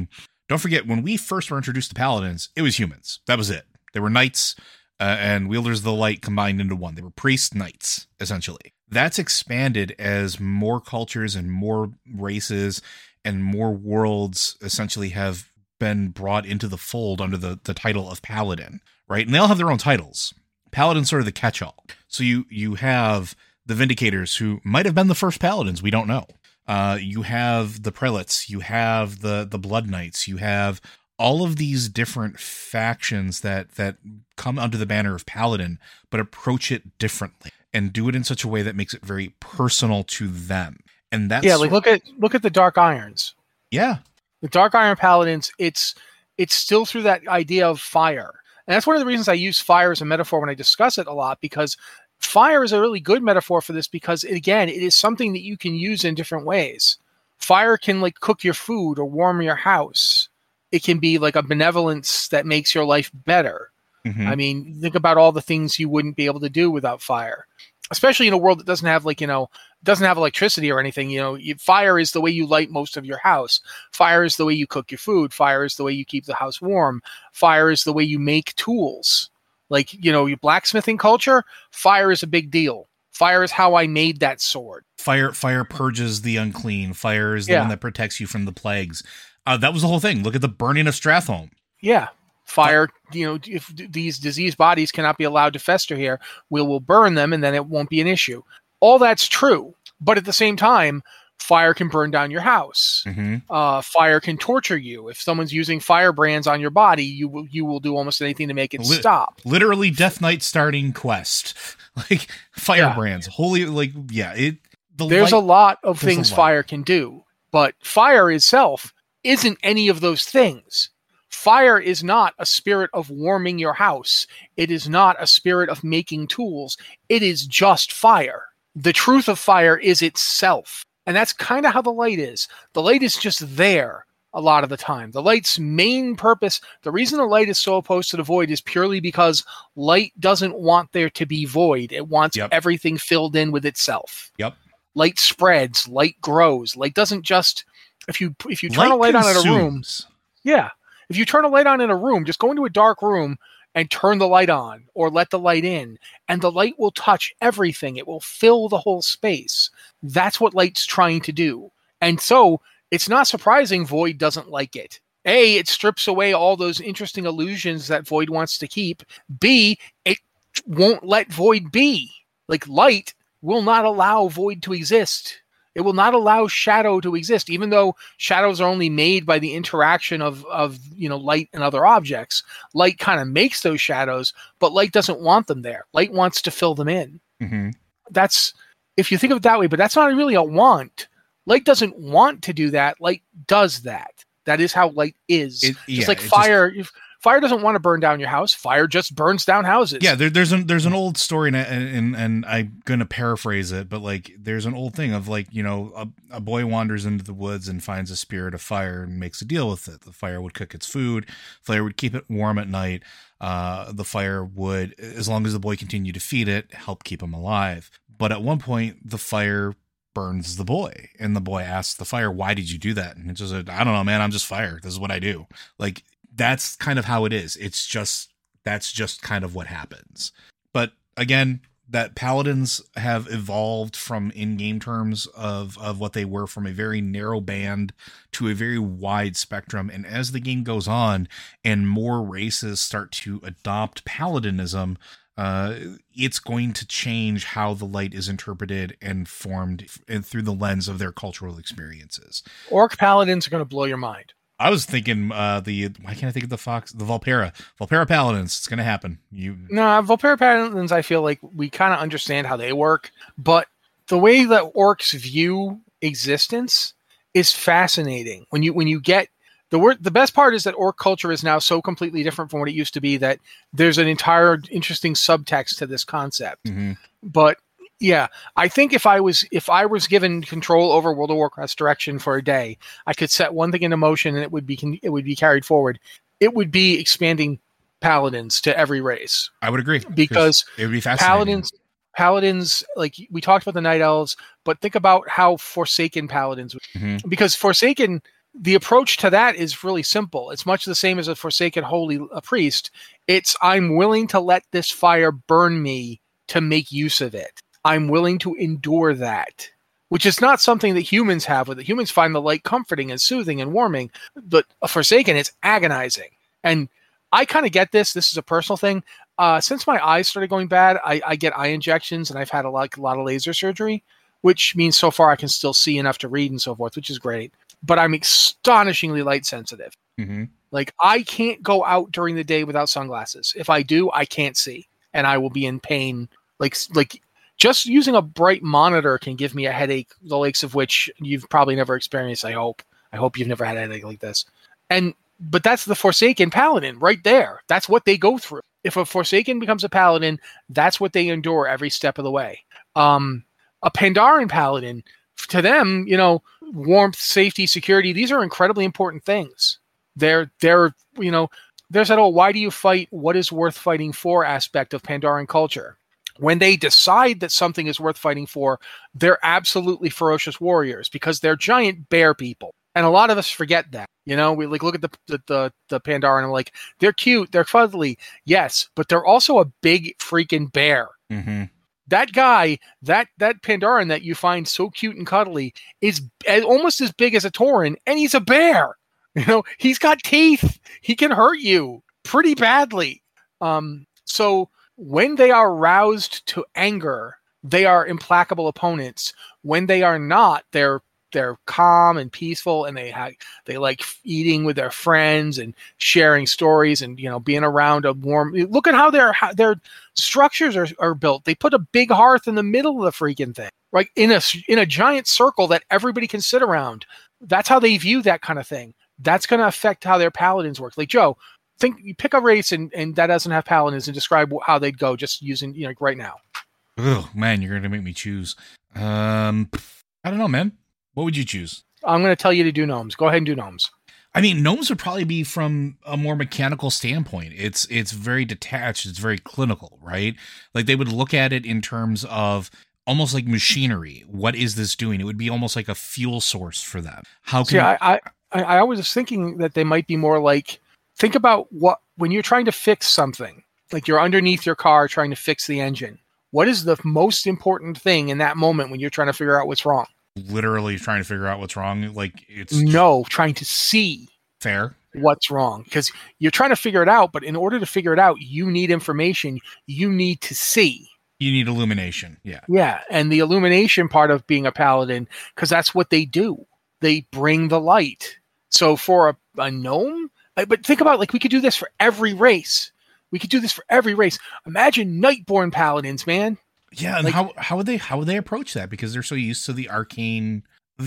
don't forget, when we first were introduced to paladins, it was humans. That was it. They were knights uh, and wielders of the light combined into one. They were priests, knights, essentially. That's expanded as more cultures and more races and more worlds essentially have been brought into the fold under the, the title of paladin, right? And they all have their own titles. Paladin's sort of the catch-all. So you you have the Vindicators, who might have been the first paladins. We don't know. Uh, you have the Prelates. You have the the Blood Knights. You have all of these different factions that that come under the banner of paladin, but approach it differently and do it in such a way that makes it very personal to them. And that's yeah, like look at look at the Dark Irons. Yeah, the Dark Iron Paladins. It's it's still through that idea of fire. And that's one of the reasons I use fire as a metaphor when I discuss it a lot, because fire is a really good metaphor for this because, again, it is something that you can use in different ways. Fire can like cook your food or warm your house. It can be like a benevolence that makes your life better. Mm-hmm. I mean, think about all the things you wouldn't be able to do without fire, especially in a world that doesn't have like, you know, doesn't have electricity or anything. You know, you, fire is the way you light most of your house. Fire is the way you cook your food. Fire is the way you keep the house warm. Fire is the way you make tools. Like, you know, your blacksmithing culture, fire is a big deal. Fire is how I made that sword. Fire fire purges the unclean. Fire is the yeah. one that protects you from the plagues. Uh, that was the whole thing. Look at the burning of Stratholme. Yeah. Fire, you know, if d- these diseased bodies cannot be allowed to fester here, we will burn them and then it won't be an issue. All that's true. But at the same time, fire can burn down your house. Mm-hmm. Uh, fire can torture you. If someone's using firebrands on your body, you will you will do almost anything to make it Li- stop. Literally, Death Knight starting quest, like firebrands. Yeah. Holy, like yeah. It. The There's light, a lot of things fire can do, but fire itself isn't any of those things. Fire is not a spirit of warming your house. It is not a spirit of making tools. It is just fire. The truth of fire is itself. And that's kind of how the light is. The light is just there a lot of the time. The light's main purpose, the reason the light is so opposed to the void is purely because light doesn't want there to be void. It wants yep. everything filled in with itself. Yep. Light spreads, light grows. Light doesn't just, if you if you turn light a light consumes. on in a room, yeah. If you turn a light on in a room, just go into a dark room and turn the light on or let the light in, and the light will touch everything. It will fill the whole space. That's what light's trying to do. And so it's not surprising void doesn't like it. A, it strips away all those interesting illusions that void wants to keep. B, it won't let void be. Like light will not allow void to exist. It will not allow shadow to exist, even though shadows are only made by the interaction of, of you know, light and other objects. Light kind of makes those shadows, but light doesn't want them there. Light wants to fill them in. Mm-hmm. That's, if you think of it that way, but that's not really a want. Light doesn't want to do that. Light does that. That is how light is. It, yeah, just like fire. Just... Fire doesn't want to burn down your house. Fire just burns down houses. Yeah, there, there's an there's an old story, and, and and I'm gonna paraphrase it, but like there's an old thing of like, you know, a, a boy wanders into the woods and finds a spirit of fire and makes a deal with it. The fire would cook its food. Fire would keep it warm at night. Uh, the fire would, as long as the boy continued to feed it, help keep him alive. But at one point, the fire burns the boy, and the boy asks the fire, "Why did you do that?" And it's just, I don't know, man. I'm just fire. This is what I do. Like. That's kind of how it is. It's just, that's just kind of what happens. But again, that paladins have evolved from in-game terms of, of what they were from a very narrow band to a very wide spectrum. And as the game goes on and more races start to adopt paladinism, uh, it's going to change how the light is interpreted and formed and through the lens of their cultural experiences. Orc paladins are going to blow your mind. I was thinking uh, the why can't I think of the fox the Volpera Volpera Paladins? It's gonna happen. You no Volpera Paladins. I feel like we kind of understand how they work, but the way that orcs view existence is fascinating. When you when you get the word, the best part is that orc culture is now so completely different from what it used to be that there's an entire interesting subtext to this concept. Mm-hmm. But yeah, I think if I was if I was given control over World of Warcraft's direction for a day, I could set one thing into motion and it would be it would be carried forward. It would be expanding paladins to every race. I would agree because it would be fascinating. Paladins, paladins, like we talked about the Night Elves, but think about how Forsaken paladins, mm-hmm. because Forsaken the approach to that is really simple. It's much the same as a Forsaken holy a priest. It's, I'm willing to let this fire burn me to make use of it. I'm willing to endure that, which is not something that humans have with it. Humans find the light comforting and soothing and warming, but a Forsaken, it's agonizing. And I kind of get this. This is a personal thing. Uh, since my eyes started going bad, I, I get eye injections, and I've had a lot, a lot of laser surgery, which means so far I can still see enough to read and so forth, which is great. But I'm astonishingly light sensitive. Mm-hmm. Like, I can't go out during the day without sunglasses. If I do, I can't see, and I will be in pain. Like, like just using a bright monitor can give me a headache, the likes of which you've probably never experienced. I hope. I hope you've never had a headache like this. And but that's the Forsaken Paladin right there. That's what they go through. If a Forsaken becomes a Paladin, that's what they endure every step of the way. Um, a Pandaren Paladin, to them, you know, warmth, safety, security, these are incredibly important things. They're, they're, you know, there's that whole, why do you fight? What is worth fighting for aspect of Pandaren culture. When they decide that something is worth fighting for, they're absolutely ferocious warriors because they're giant bear people. And a lot of us forget that. You know, we like look at the the the, the Pandaren and like, they're cute, they're cuddly, yes, but they're also a big freaking bear. Mm-hmm. That guy, that that Pandaren that you find so cute and cuddly is almost as big as a Tauren, and he's a bear. You know, he's got teeth. He can hurt you pretty badly. Um, so when they are roused to anger, they are implacable opponents. When they are not, they're they're calm and peaceful, and they ha- they like eating with their friends and sharing stories and, you know, being around a warm. Look at how their how their structures are, are built. They put a big hearth in the middle of the freaking thing, right, in a in a giant circle that everybody can sit around. That's how they view that kind of thing. That's going to affect how their paladins work. Like, Joe, think you pick a race and, and that doesn't have paladins and describe how they'd go just using, you know, right now. Oh man, you're going to make me choose. Um, I don't know, man. What would you choose? I'm going to tell you to do gnomes. Go ahead and do gnomes. I mean, gnomes would probably be from a more mechanical standpoint. It's it's very detached. It's very clinical, right? Like they would look at it in terms of almost like machinery. What is this doing? It would be almost like a fuel source for them. How can See, I, I, I, I was thinking that they might be more like, think about what, when you're trying to fix something, like you're underneath your car trying to fix the engine. What is the most important thing in that moment when you're trying to figure out what's wrong? Literally trying to figure out what's wrong. Like it's no, trying to see fair what's wrong, because you're trying to figure it out. But in order to figure it out, you need information. You need to see. You need illumination. Yeah. Yeah. And the illumination part of being a paladin, because that's what they do. They bring the light. So for a, a gnome, but think about, like, we could do this for every race. We could do this for every race. Imagine Nightborn paladins, man. Yeah, and like, how how would they how would they approach that? Because they're so used to the arcane.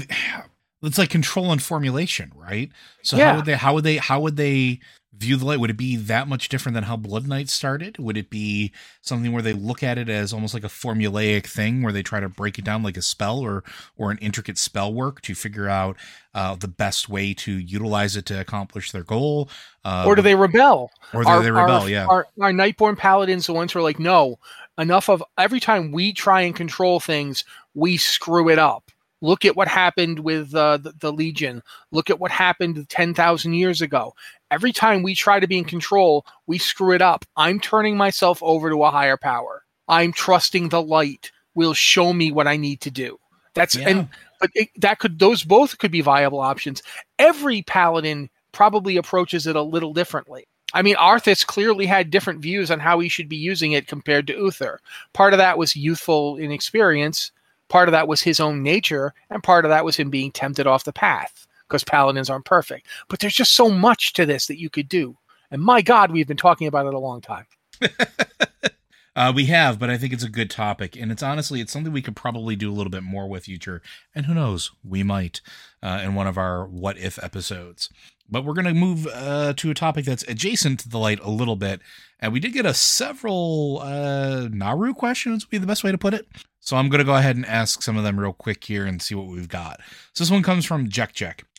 It's like control and formulation, right? So yeah. how would they how would they how would they view the light? Would it be that much different than how Blood Knight started? Would it be something where they look at it as almost like a formulaic thing, where they try to break it down like a spell or or an intricate spell work to figure out uh, the best way to utilize it to accomplish their goal? Uh, or do they rebel? Or do our, they rebel? Our, yeah. Our, our Nightborn paladins, the ones who are like, no, enough of every time we try and control things, we screw it up. Look at what happened with uh, the, the Legion. Look at what happened ten thousand years ago. Every time we try to be in control, we screw it up. I'm turning myself over to a higher power. I'm trusting the light will show me what I need to do. That's yeah. and but it, that could those both could be viable options. Every paladin probably approaches it a little differently. I mean, Arthas clearly had different views on how he should be using it compared to Uther. Part of that was youthful inexperience. Part of that was his own nature, and part of that was him being tempted off the path, because paladins aren't perfect. But there's just so much to this that you could do. And my God, we've been talking about it a long time. uh, we have, but I think it's a good topic. And it's honestly, it's something we could probably do a little bit more with future. And who knows, we might uh, in one of our What If episodes. But we're going to move uh, to a topic that's adjacent to the light a little bit. And we did get a several uh, Naru questions, would be the best way to put it. So I'm going to go ahead and ask some of them real quick here and see what we've got. So this one comes from Jek Jek.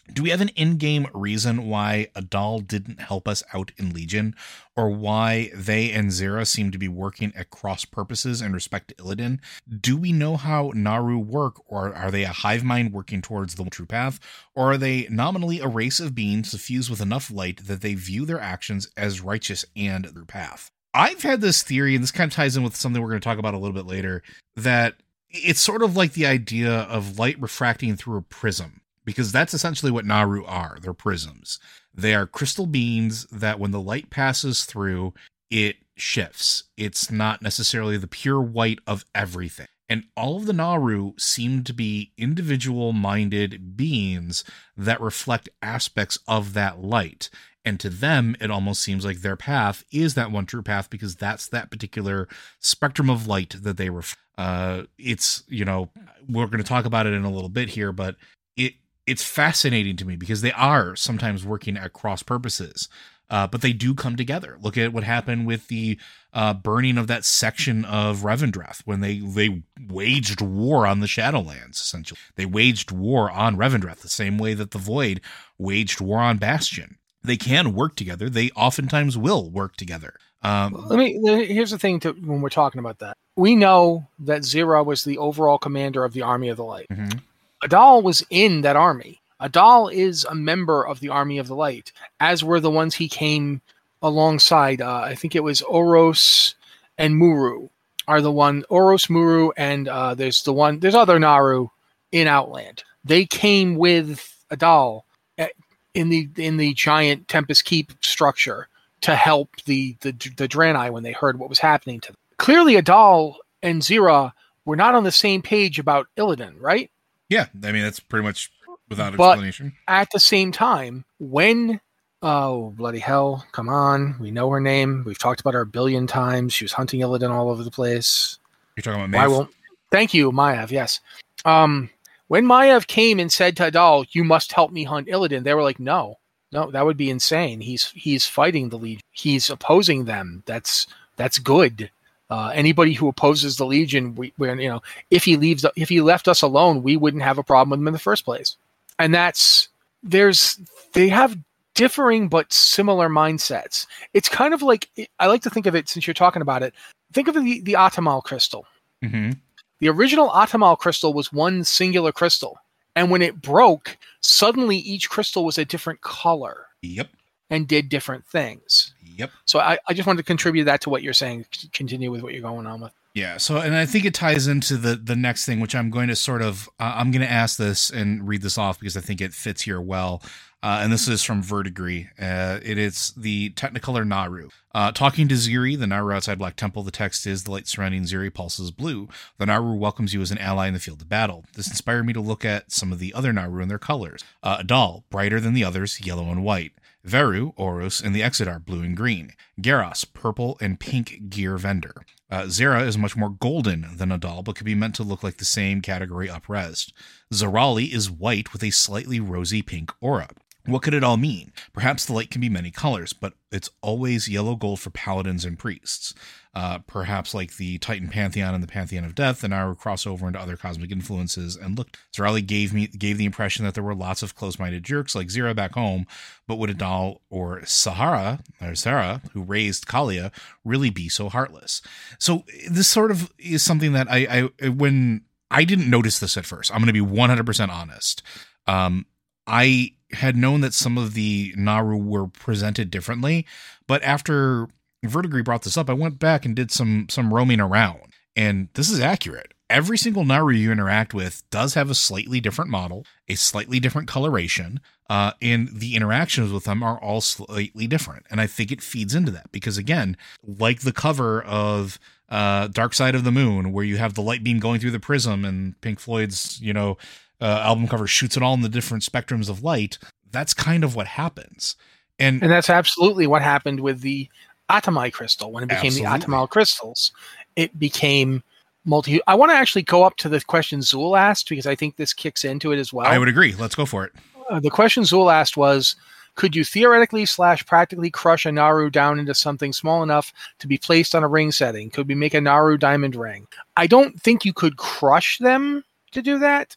Do we have an in-game reason why Adal didn't help us out in Legion, or why they and Zera seem to be working at cross purposes in respect to Illidan? Do we know how Naaru work, or are they a hive mind working towards the true path, or are they nominally a race of beings suffused with enough light that they view their actions as righteous and their path? I've had this theory, and this kind of ties in with something we're going to talk about a little bit later, that it's sort of like the idea of light refracting through a prism. Because that's essentially what Naaru are. They're prisms. They are crystal beings that when the light passes through, it shifts. It's not necessarily the pure white of everything. And all of the Naaru seem to be individual-minded beings that reflect aspects of that light. And to them, it almost seems like their path is that one true path because that's that particular spectrum of light that they reflect. Uh, it's, you know, we're going to talk about it in a little bit here, but it It's fascinating to me because they are sometimes working at cross purposes, uh, but they do come together. Look at what happened with the uh, burning of that section of Revendreth when they, they waged war on the Shadowlands, essentially. They waged war on Revendreth the same way that the Void waged war on Bastion. They can work together. They oftentimes will work together. Um, Let me. Here's the thing to, when we're talking about that. We know that Zera was the overall commander of the Army of the Light. mm-hmm. Adal was in that army. Adal is a member of the Army of the Light, as were the ones he came alongside. Uh, I think it was Oros and Muru are the one. Oros, Muru, and uh, there's the one. There's other Naaru in Outland. They came with Adal at, in the in the giant Tempest Keep structure to help the the the Draenei when they heard what was happening to them. Clearly, Adal and Zera were not on the same page about Illidan, right? Yeah, I mean, that's pretty much without but explanation. At the same time, when, oh, bloody hell, come on, we know her name. We've talked about her a billion times. She was hunting Illidan all over the place. You're talking about Maiev? Why won't? Thank you, Maiev, yes. Um, when Maiev came and said to Adal, you must help me hunt Illidan, they were like, no, no, that would be insane. He's he's fighting the Legion. He's opposing them. That's that's good. Uh, anybody who opposes the Legion, we, we, you know, if he leaves, if he left us alone, we wouldn't have a problem with him in the first place. And that's there's they have differing but similar mindsets. It's kind of like I like to think of it since you're talking about it. Think of the the Atamal crystal. Mm-hmm. The original Atamal crystal was one singular crystal, and when it broke, suddenly each crystal was a different color. Yep. And did different things. Yep. So I, I just wanted to contribute that to what you're saying. Continue with what you're going on with. Yeah. So, and I think it ties into the the next thing, which I'm going to sort of, uh, I'm going to ask this and read this off because I think it fits here well. Uh, and this is from Verdigris. Uh, it is the Technicolor Naaru. Uh, talking to Ziri, the Naaru outside Black Temple, the text is, the light surrounding Ziri pulses blue. The Naaru welcomes you as an ally in the field of battle. This inspired me to look at some of the other Naaru and their colors. Uh, Adal, brighter than the others, yellow and white. Veru, Oros, and the Exodar, blue and green. Garros, purple and pink gear vendor. Uh, Zera is much more golden than Adal, but could be meant to look like the same category uprest. Zarali is white with a slightly rosy pink aura. What could it all mean? Perhaps the light can be many colors, but it's always yellow gold for paladins and priests. Uh, perhaps like the Titan Pantheon and the Pantheon of Death, the Naaru cross over into other cosmic influences. And look, Zarali gave me gave the impression that there were lots of close-minded jerks like Zera back home, but would Adal or Sahara, or Sarah, who raised Kalia, really be so heartless? So this sort of is something that I, I when I didn't notice this at first. I'm going to be one hundred percent honest. Um, I had known that some of the Naaru were presented differently, but after Verdigris brought this up, I went back and did some some roaming around, and this is accurate. Every single Naaru you interact with does have a slightly different model, a slightly different coloration, uh, and the interactions with them are all slightly different. And I think it feeds into that because, again, like the cover of uh, Dark Side of the Moon, where you have the light beam going through the prism and Pink Floyd's, you know, uh, album cover shoots it all in the different spectrums of light, that's kind of what happens. And, and that's absolutely what happened with the Atamai crystal. When it became absolutely. the Atamal crystals, it became multi. I want to actually go up to the question Zool asked because I think this kicks into it as well. I would agree. Let's go for it. Uh, the question Zool asked was, could you theoretically slash practically crush a Naaru down into something small enough to be placed on a ring setting? Could we make a Naaru diamond ring? I don't think you could crush them to do that. Well,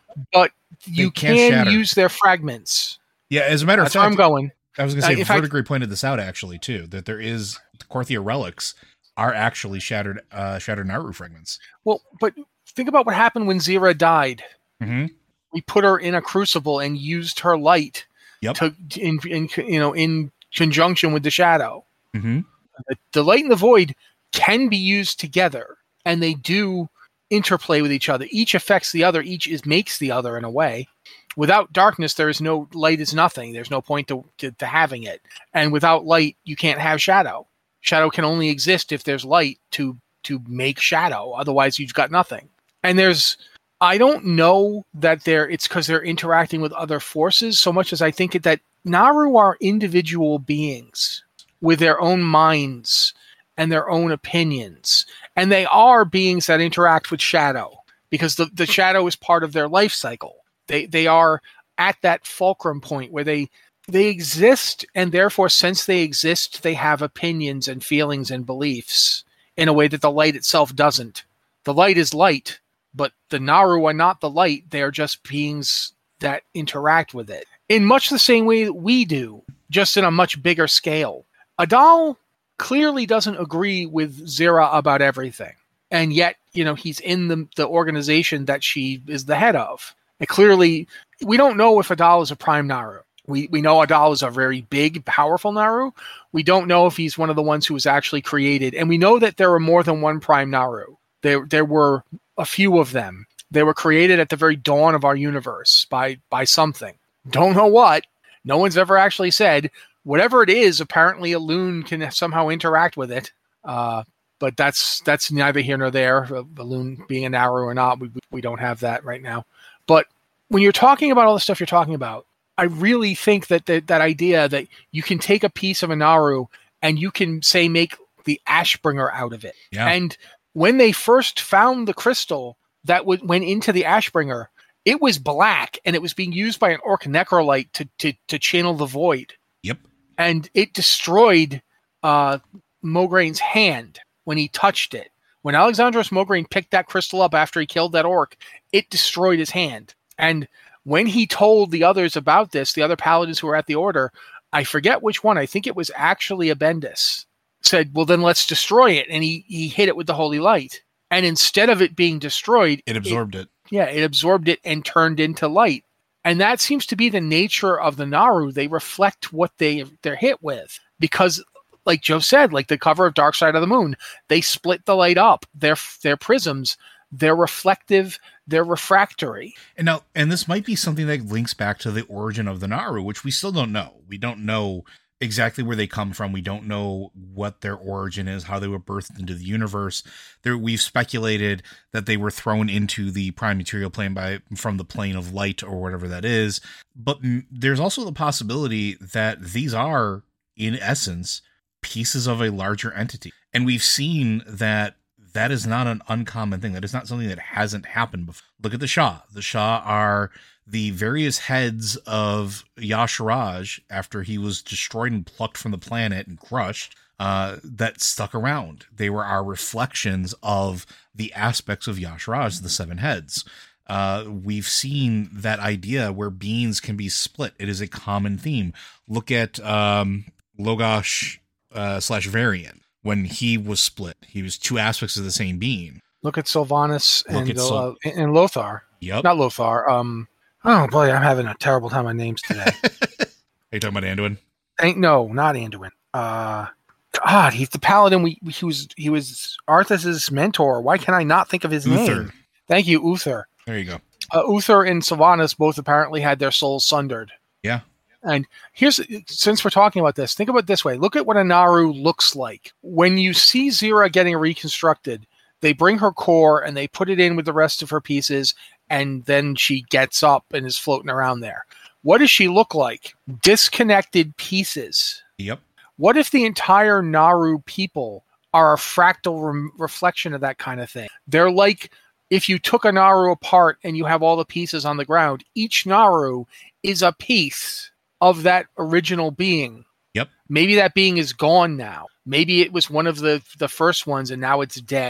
but you can't can shatter. use their fragments. Yeah, as a matter of That's fact, where I'm going. I was going to say, Uh, in fact- Verdigris pointed this out actually too, that there is Korthia relics are actually shattered, uh, shattered Naru fragments. Well, but think about what happened when Zira died. Mm-hmm. We put her in a crucible and used her light Yep. to in, in you know in conjunction with the shadow. Mm-hmm. The, the light and the void can be used together, and they do interplay with each other. Each affects the other. Each is makes the other in a way. Without darkness, there is no light. Is nothing. There's no point to, to to having it. And without light, you can't have shadow. Shadow can only exist if there's light to to make shadow. Otherwise, you've got nothing. And there's, I don't know that they're, it's because they're interacting with other forces so much as I think that Naru are individual beings with their own minds and their own opinions. And they are beings that interact with shadow because the, the shadow is part of their life cycle. They they are at that fulcrum point where they they exist, and therefore, since they exist, they have opinions and feelings and beliefs in a way that the light itself doesn't. The light is light, but the Naru are not the light. They are just beings that interact with it in much the same way that we do, just in a much bigger scale. Adal clearly doesn't agree with Zira about everything, and yet, you know, he's in the the organization that she is the head of. And clearly, we don't know if Adal is a prime Naru. We we know Adal is a very big, powerful Naru. We don't know if he's one of the ones who was actually created. And we know that there are more than one prime Naru. There there were a few of them. They were created at the very dawn of our universe by by something. Don't know what. No one's ever actually said. Whatever it is, apparently a loon can somehow interact with it. Uh, but that's that's neither here nor there. A, a loon being a Naru or not, we we don't have that right now. But when you're talking about all the stuff you're talking about, I really think that the, that idea that you can take a piece of a Naru and you can, say, make the Ashbringer out of it. Yeah. And when they first found the crystal that w- went into the Ashbringer, it was black, and it was being used by an Orc Necrolite to, to, to channel the void. Yep. And it destroyed uh, Mograine's hand when he touched it. When Alexandros Mograine picked that crystal up after he killed that orc, it destroyed his hand. And when he told the others about this, the other paladins who were at the order, I forget which one, I think it was actually Abendis, said, well, then let's destroy it. And he, he hit it with the holy light. And instead of it being destroyed, It absorbed it. it. Yeah, it absorbed it and turned into light. And that seems to be the nature of the Naru. They reflect what they, they're hit with. Because, like Joe said, like the cover of Dark Side of the Moon, they split the light up. They're, they're prisms. They're reflective. They're refractory. And now, and this might be something that links back to the origin of the Naru, which we still don't know. We don't know exactly where they come from. We don't know what their origin is, how they were birthed into the universe. There, we've speculated that they were thrown into the prime material plane by from the plane of light or whatever that is. But m- there's also the possibility that these are, in essence, pieces of a larger entity. And we've seen that that is not an uncommon thing. That is not something that hasn't happened before. Look at the Shah. The Shah are the various heads of Yasharaj after he was destroyed and plucked from the planet and crushed, uh, that stuck around. They were our reflections of the aspects of Yasharaj, the seven heads. Uh, we've seen that idea where beings can be split. It is a common theme. Look at um, Logosh uh, slash Varian. When he was split, he was two aspects of the same being. Look at Sylvanas and, at uh, Syl- and Lothar. Yep. Not Lothar. Um, oh, boy, I'm having a terrible time on names today. Are you talking about Anduin? Ain't no, not Anduin. Uh, God, he's the paladin. We he was he was Arthas's mentor. Why can I not think of his Uther. name? Thank you, Uther. There you go. Uh, Uther and Sylvanas both apparently had their souls sundered. Yeah. And here's, since we're talking about this, think about it this way. Look at what a Naru looks like. When you see Zira getting reconstructed, they bring her core and they put it in with the rest of her pieces, and then she gets up and is floating around there. What does she look like? Disconnected pieces. Yep. What if the entire Naru people are a fractal re- reflection of that kind of thing? They're like, if you took a Naru apart and you have all the pieces on the ground, each Naru is a piece of that original being. Yep. Maybe that being is gone now. Maybe it was one of the, the first ones and now it's dead.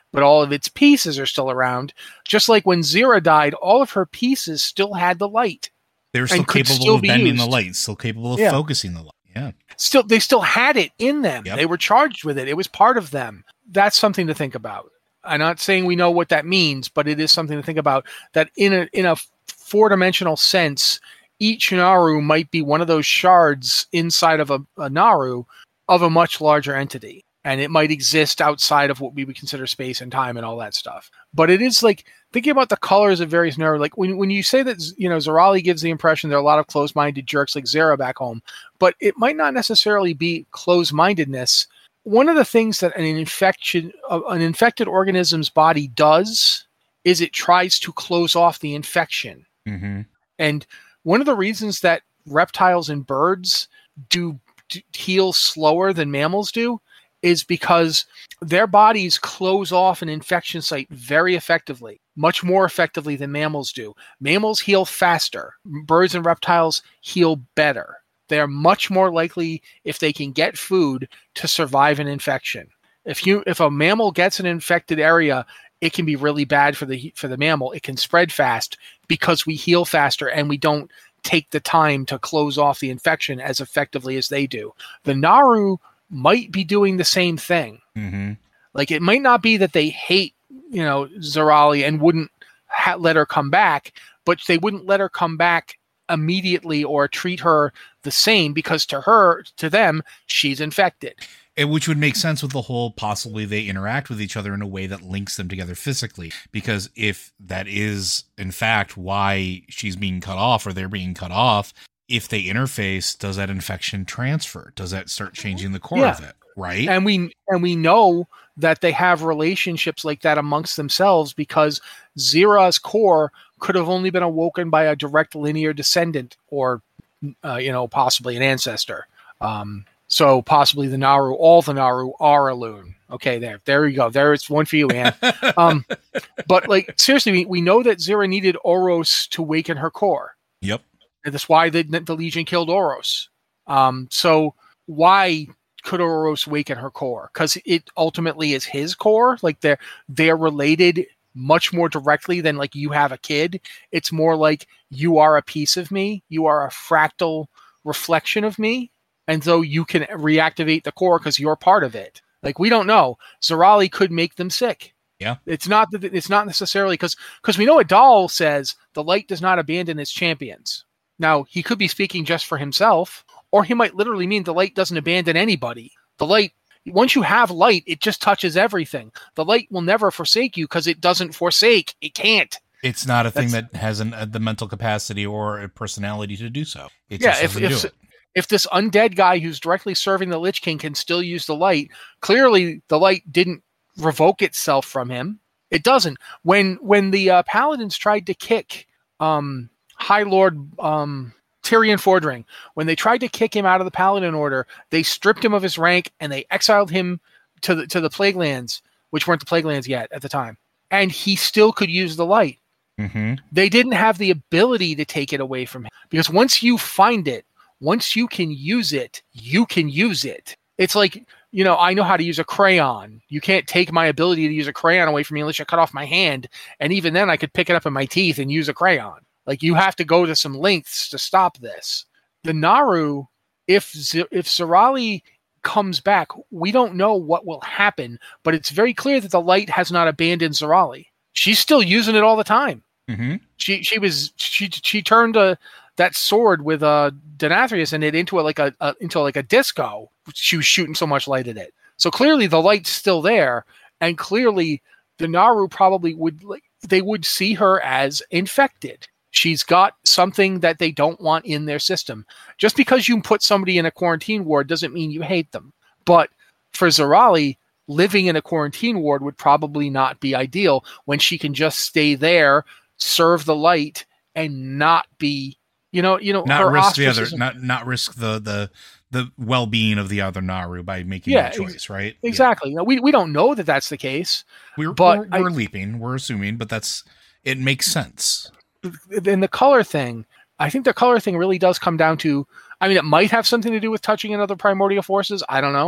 but all of its pieces are still around. Just like when Zira died, all of her pieces still had the light. They were still capable still of bending used. the light, still capable of yeah. focusing the light. Yeah. Still, they still had it in them. Yep. They were charged with it. It was part of them. That's something to think about. I'm not saying we know what that means, but it is something to think about. That in a in a four-dimensional sense, each Naru might be one of those shards inside of a, a Naru of a much larger entity. And it might exist outside of what we would consider space and time and all that stuff. But it is like, thinking about the colors of various Naru, like when, when you say that, you know, Zirali gives the impression there are a lot of closed-minded jerks like Zira back home, but it might not necessarily be closed-mindedness. One of the things that an infection, uh, an infected organism's body does is it tries to close off the infection. Mm-hmm. And one of the reasons that reptiles and birds do, do heal slower than mammals do is because their bodies close off an infection site very effectively, much more effectively than mammals do. Mammals heal faster. Birds and reptiles heal better. They are much more likely, if they can get food, to survive an infection. If you if a mammal gets an infected area, it can be really bad for the for the mammal. It can spread fast because we heal faster and we don't take the time to close off the infection as effectively as they do. The Naru might be doing the same thing. Mm-hmm. Like, it might not be that they hate, you know, Zirali and wouldn't ha- let her come back, but they wouldn't let her come back immediately or treat her the same because to her, to them, she's infected. And which would make sense with the whole possibly they interact with each other in a way that links them together physically. Because if that is, in fact, why she's being cut off or they're being cut off, if they interface, does that infection transfer? Does that start changing the core yeah. of it? Right. And we and we know that they have relationships like that amongst themselves because Zira's core could have only been awoken by a direct linear descendant or, uh, you know, possibly an ancestor. Um, so possibly the Naru, all the Naru are a loon. Okay, there, there you go. There, it's one for you, Anne. um, but like seriously, we, we know that Zira needed Oros to waken her core. Yep. And that's why the, the Legion killed Oros. Um, so why could Oros waken her core? Because it ultimately is his core. Like they're they're related much more directly than like you have a kid. It's more like you are a piece of me. You are a fractal reflection of me. And so you can reactivate the core because you're part of it. Like we don't know. Zirali could make them sick. Yeah. It's not that it's not necessarily because because we know Adal says the light does not abandon its champions. Now, he could be speaking just for himself, or he might literally mean the light doesn't abandon anybody. The light, once you have light, it just touches everything. The light will never forsake you because it doesn't forsake. It can't. It's not a thing That's, that has an, uh, the mental capacity or a personality to do so. It yeah, just if doesn't if, do it. if this undead guy who's directly serving the Lich King can still use the light, clearly the light didn't revoke itself from him. It doesn't. When when the uh, Paladins tried to kick um, High Lord um, Tyrion Fordring, when they tried to kick him out of the Paladin Order, they stripped him of his rank and they exiled him to the to the Plaguelands, which weren't the Plaguelands yet at the time. And he still could use the light. Mm-hmm. They didn't have the ability to take it away from him. Because once you find it, once you can use it, you can use it. It's like, you know, I know how to use a crayon. You can't take my ability to use a crayon away from me unless you cut off my hand. And even then I could pick it up in my teeth and use a crayon. Like, you have to go to some lengths to stop this. The Naru, if Z- if Zirali comes back, we don't know what will happen, but it's very clear that the light has not abandoned Zirali. She's still using it all the time. Mm-hmm. She she was she she turned a, that sword with uh, Denathrius in it into a, like a, a into like a disco. She was shooting so much light at it. So clearly the light's still there, and clearly the Naru probably would like they would see her as infected. She's got something that they don't want in their system. Just because you put somebody in a quarantine ward doesn't mean you hate them. But for Zirali, living in a quarantine ward would probably not be ideal when she can just stay there, serve the light, and not be, you know, you know, not her risk the other, ostracism. not not risk the the the well being of the other Naru by making Yeah, that choice, right? Exactly. Now, we we don't know that that's the case. We're but we're, we're I- leaping, we're assuming, but that's it makes sense. In the color thing, I think the color thing really does come down to, I mean, it might have something to do with touching in other primordial forces. I don't know.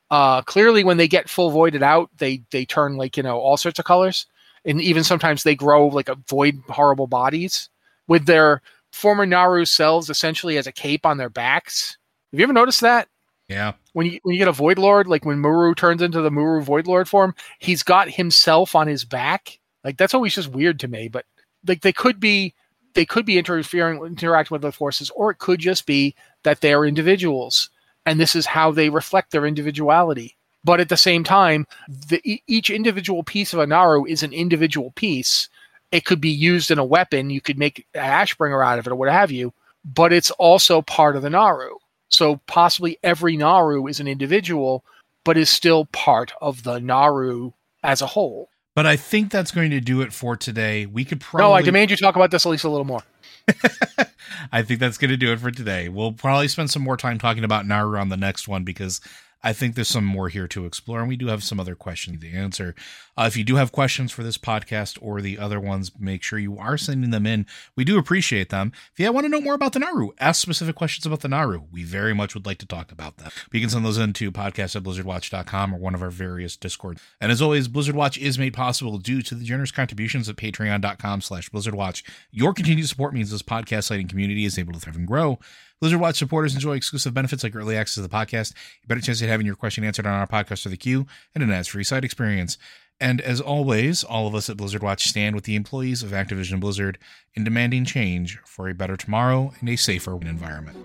Uh, clearly, when they get full voided out, they they turn like, you know, all sorts of colors. And even sometimes they grow like a void horrible bodies with their former Naru selves essentially as a cape on their backs. Have you ever noticed that? Yeah. When you when you get a Void Lord, like when Muru turns into the Muru Void Lord form, he's got himself on his back. Like that's always just weird to me. But like they could be they could be interfering interacting with the forces, or it could just be that they are individuals and this is how they reflect their individuality. But at the same time, the, each individual piece of a Naru is an individual piece. It could be used in a weapon. You could make an Ashbringer out of it or what have you, but it's also part of the Naru. So possibly every Naru is an individual, but is still part of the Naru as a whole. But I think that's going to do it for today. We could probably... No, I demand you talk about this at least a little more. I think that's going to do it for today. We'll probably spend some more time talking about Naru on the next one because I think there's some more here to explore, and we do have some other questions to answer. Uh, if you do have questions for this podcast or the other ones, make sure you are sending them in. We do appreciate them. If you want to know more about the Naru, ask specific questions about the Naru. We very much would like to talk about them. But you can send those in to podcast at blizzard watch dot com or one of our various Discord. And as always, Blizzard Watch is made possible due to the generous contributions at patreon dot com slash blizzard watch. Your continued support means this podcast site and community is able to thrive and grow. Blizzard Watch supporters enjoy exclusive benefits like early access to the podcast, a better chance at having your question answered on our podcast or the queue, and an ads-free site experience. And as always, all of us at Blizzard Watch stand with the employees of Activision Blizzard in demanding change for a better tomorrow and a safer environment.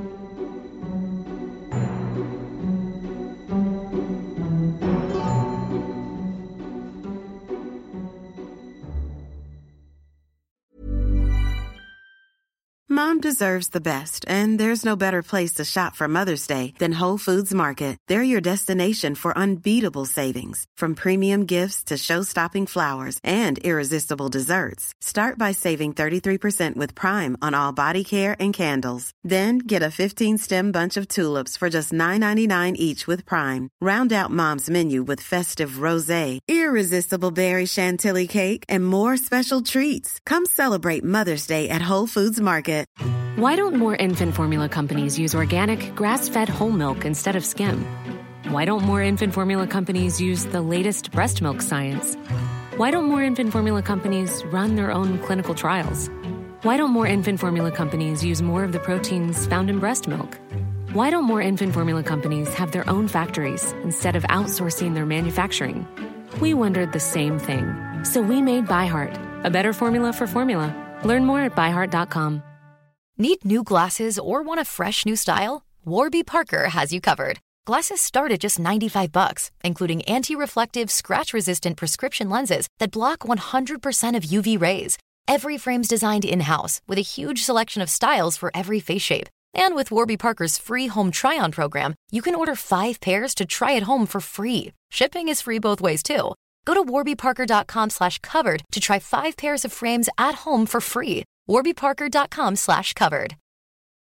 Mom deserves the best, and there's no better place to shop for Mother's Day than Whole Foods Market. They're your destination for unbeatable savings, from premium gifts to show-stopping flowers and irresistible desserts. Start by saving thirty-three percent with Prime on all body care and candles. Then get a fifteen-stem bunch of tulips for just nine ninety-nine each with Prime. Round out Mom's menu with festive rosé, irresistible berry chantilly cake, and more special treats. Come celebrate Mother's Day at Whole Foods Market. Why don't more infant formula companies use organic, grass-fed whole milk instead of skim? Why don't more infant formula companies use the latest breast milk science? Why don't more infant formula companies run their own clinical trials? Why don't more infant formula companies use more of the proteins found in breast milk? Why don't more infant formula companies have their own factories instead of outsourcing their manufacturing? We wondered the same thing. So we made ByHeart, a better formula for formula. Learn more at by heart dot com. Need new glasses or want a fresh new style? Warby Parker has you covered. Glasses start at just ninety-five bucks, including anti-reflective, scratch-resistant prescription lenses that block one hundred percent of U V rays. Every frame's designed in-house with a huge selection of styles for every face shape. And with Warby Parker's free home try-on program, you can order five pairs to try at home for free. Shipping is free both ways, too. Go to warby parker dot com slash covered to try five pairs of frames at home for free. warby parker dot com slash covered.